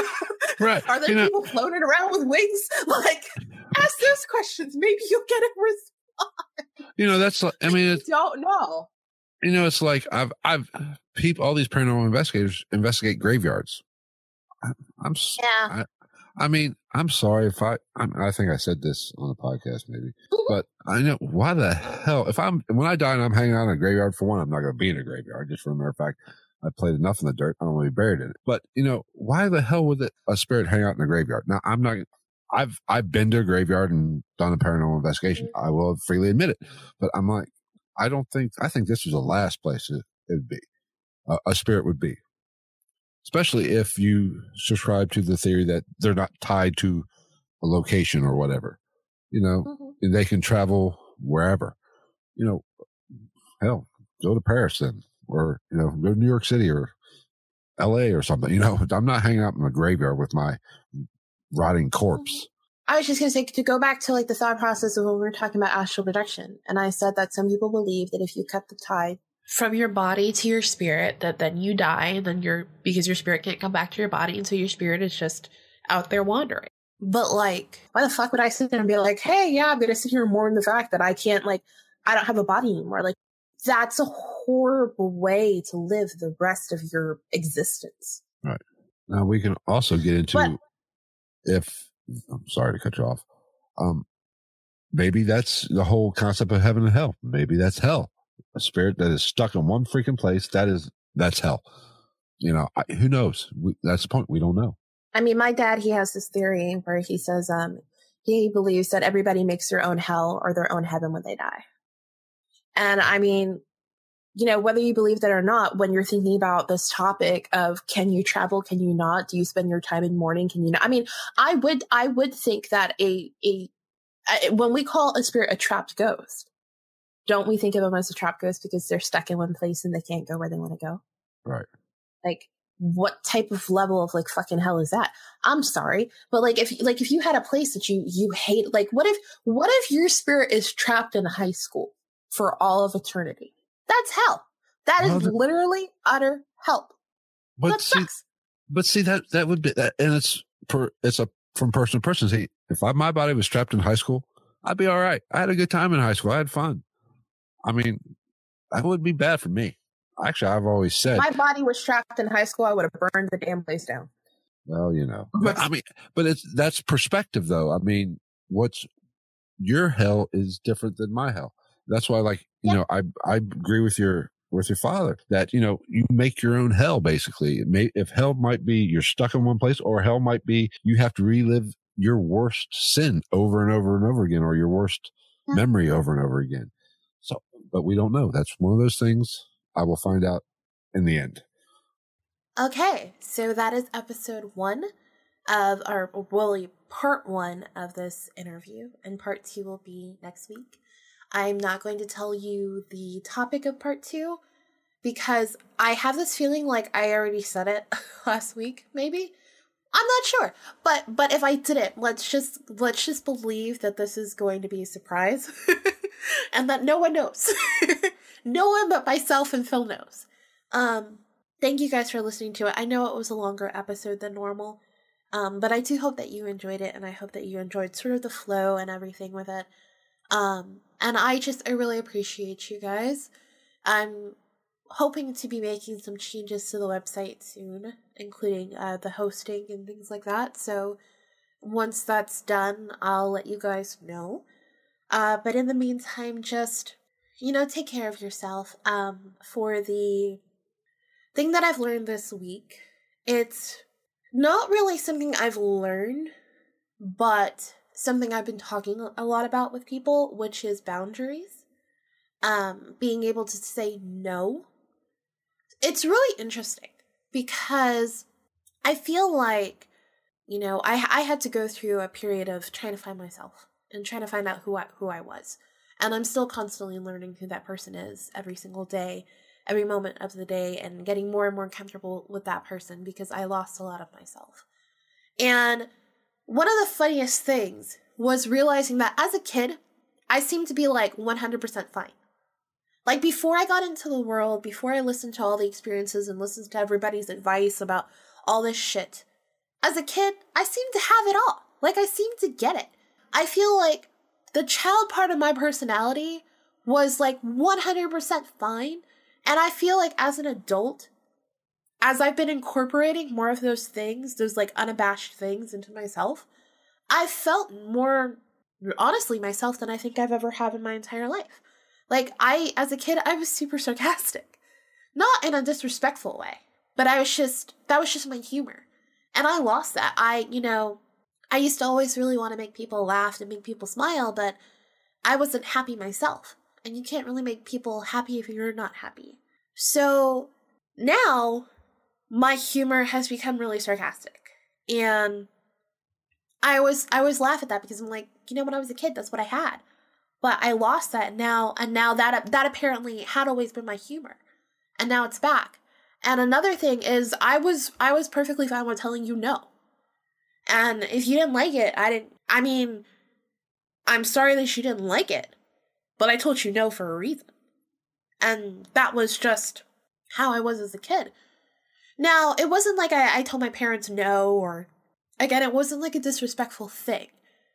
Right.
Are there
you
people
know,
floating around with wings? Like, ask those questions. Maybe you'll get a response.
You know, that's like, I mean,
I don't know.
You know, it's like I've, I've, people, all these paranormal investigators investigate graveyards. I, I'm,
yeah.
I, I mean, I'm sorry if I, I'm, I think I said this on the podcast maybe, but I know why the hell, if I'm, when I die and I'm hanging out in a graveyard, for one, I'm not going to be in a graveyard. Just for a matter of fact, I played enough in the dirt. I don't want to be buried in it. But, you know, why the hell would it, a spirit hang out in a graveyard? Now, I'm not, I've, I've been to a graveyard and done a paranormal investigation. I will freely admit it, but I'm like, I don't think, I think this was the last place it would be, uh, a spirit would be. Especially if you subscribe to the theory that they're not tied to a location or whatever, you know, mm-hmm. they can travel wherever, you know, hell, go to Paris then, or, you know, go to New York City or L A or something, you know, I'm not hanging out in a graveyard with my rotting corpse.
I was just going to say, to go back to like the thought process of when we were talking about astral projection. And I said that some people believe that if you cut the tie from your body to your spirit, that then you die, and then you're, because your spirit can't come back to your body, and so your spirit is just out there wandering. But like, why the fuck would I sit there and be like, hey, yeah, I'm going to sit here and mourn the fact that I can't, like, I don't have a body anymore. Like, that's a horrible way to live the rest of your existence.
Right. Now we can also get into, but, if, I'm sorry to cut you off. Um, maybe that's the whole concept of heaven and hell. Maybe that's hell. A spirit that is stuck in one freaking place, that is, that's hell. You know, I, who knows? We, that's the point. We don't know.
I mean, my dad, he has this theory where he says, um, he believes that everybody makes their own hell or their own heaven when they die. And I mean, you know, whether you believe that or not, when you're thinking about this topic of, can you travel? Can you not? Do you spend your time in mourning? Can you not? I mean, I would, I would think that a, a, a when we call a spirit a trapped ghost,
don't we think of them as a trap ghost because they're stuck in one place and they can't go where they want to go?
Right.
Like, what type of level of like fucking hell is that? I'm sorry, but like if like if you had a place that you you hate, like what if what if your spirit is trapped in high school for all of eternity? That's hell. That is
Well, the-
literally utter hell.
But
That
see,
sucks.
but see that that would be that, and it's per it's a from person to person. See, if I, my body was trapped in high school, I'd be all right. I had a good time in high school. I had fun. I mean, that would be bad for me. Actually, I've always said,
My body was trapped in high school. I would have burned the damn place down.
well, you know, but, I mean, but it's that's perspective, though. I mean, what's your hell is different than my hell. That's why, like, you
Yeah.
know, I I agree with your with your father that you know you make your own hell. Basically, it may if hell might be you're stuck in one place, or hell might be you have to relive your worst sin over and over and over again, or your worst
Yeah.
memory over and over again. So, but we don't know. That's one of those things I will find out in the end.
Okay, so that is episode one of our, really, part one of this interview, and part two will be next week. I'm not going to tell you the topic of part two because I have this feeling like I already said it last week, maybe. I'm not sure, but but if I didn't, let's just let's just believe that this is going to be a surprise, and that no one knows, no one but myself and Phil knows. Um, thank you guys for listening to it. I know it was a longer episode than normal, um, but I do hope that you enjoyed it, and I hope that you enjoyed sort of the flow and everything with it. Um, and I just I really appreciate you guys. I'm hoping to be making some changes to the website soon, including uh, the hosting and things like that. So once that's done, I'll let you guys know. Uh, but in the meantime, just, you know, take care of yourself. Um, for the thing that I've learned this week, it's not really something I've learned, but something I've been talking a lot about with people, which is boundaries. Um, being able to say no. It's really interesting because I feel like, you know, I I had to go through a period of trying to find myself and trying to find out who I, who I was. And I'm still constantly learning who that person is every single day, every moment of the day, and getting more and more comfortable with that person because I lost a lot of myself. And one of the funniest things was realizing that as a kid, I seemed to be like one hundred percent fine. Like, before I got into the world, before I listened to all the experiences and listened to everybody's advice about all this shit, as a kid, I seemed to have it all. Like, I seemed to get it. I feel like the child part of my personality was, like, one hundred percent fine. And I feel like as an adult, as I've been incorporating more of those things, those, like, unabashed things into myself, I've felt more, honestly, myself than I think I've ever had in my entire life. Like, I, as a kid, I was super sarcastic. Not in a disrespectful way, but I was just, that was just my humor. And I lost that. I, you know, I used to always really want to make people laugh and make people smile, but I wasn't happy myself. And you can't really make people happy if you're not happy. So now, my humor has become really sarcastic. And I always, I always laugh at that because I'm like, you know, when I was a kid, that's what I had. But I lost that now, and now that that apparently had always been my humor, and now it's back. And another thing is, I was I was perfectly fine with telling you no. And if you didn't like it, I didn't. I mean, I'm sorry that you didn't like it, but I told you no for a reason, and that was just how I was as a kid. Now, it wasn't like I, I told my parents no, or again, it wasn't like a disrespectful thing,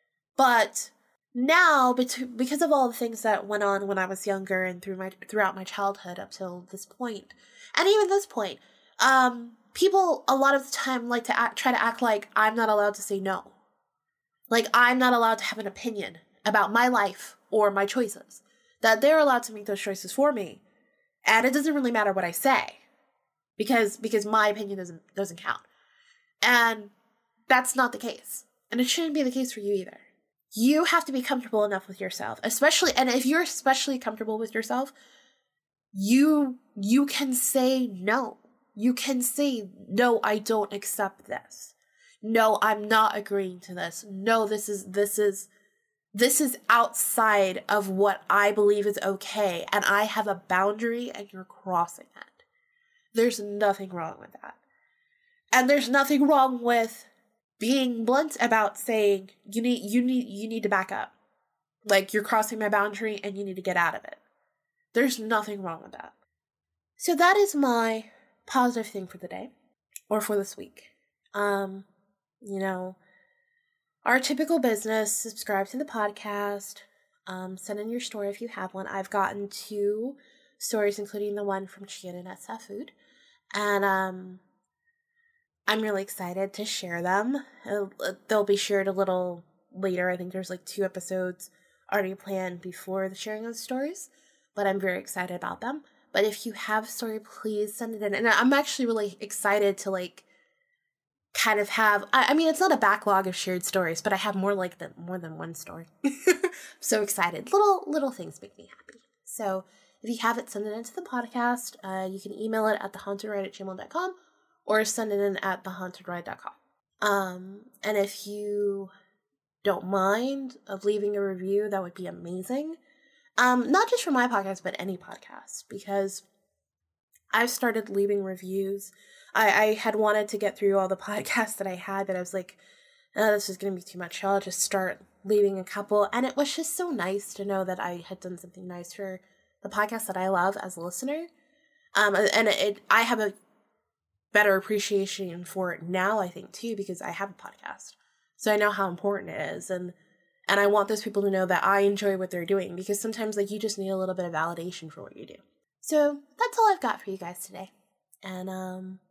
but now, because of all the things that went on when I was younger and through my throughout my childhood up till this point, and even this point, um, people a lot of the time like to act, try to act like I'm not allowed to say no. Like I'm not allowed to have an opinion about my life or my choices. That they're allowed to make those choices for me, and it doesn't really matter what I say, because because my opinion doesn't doesn't count, and that's not the case, and it shouldn't be the case for you either. You have to be comfortable enough with yourself, especially, and if you're especially comfortable with yourself, you, you can say no. You can say, no, I don't accept this. No, I'm not agreeing to this. No, this is, this is,
this is outside of what I believe is okay, and I have a boundary and you're crossing it. There's nothing wrong with that. And there's nothing wrong with being blunt about saying you need you need you need to back up. Like, you're crossing my boundary and you need to get out of it. There's nothing wrong with that. So that is my positive thing for the day, or for this week. Um, you know, our typical business, subscribe to the podcast, um, send in your story if you have one. I've gotten two stories, including the one from Shannon at Seth Food. And um, I'm really excited to share them. It'll, they'll be shared a little later. I think there's like two episodes already planned before the sharing of the stories, but I'm very excited about them. But if you have a story, please send it in. And I'm actually really excited to like kind of have, I, I mean, it's not a backlog of shared stories, but I have more like the, more than one story. So excited. Little, little things make me happy. So if you have it, send it into the podcast. Uh, you can email it at the haunted ride at gmail dot com or send it in at the haunted ride dot com. Um, and if you don't mind of leaving a review, that would be amazing. Um, not just for my podcast, but any podcast, because I've started leaving reviews. I, I had wanted to get through all the podcasts that I had, but I was like, oh, this is going to be too much. I'll just start leaving a couple. And it was just so nice to know that I had done something nice for the podcast that I love as a listener. Um, and it, I have a better appreciation for it now, I think, too, because I have a podcast. So I know how important it is. And And I want those people to know that I enjoy what they're doing, because sometimes like you just need a little bit of validation for what you do. So that's all I've got for you guys today. And um,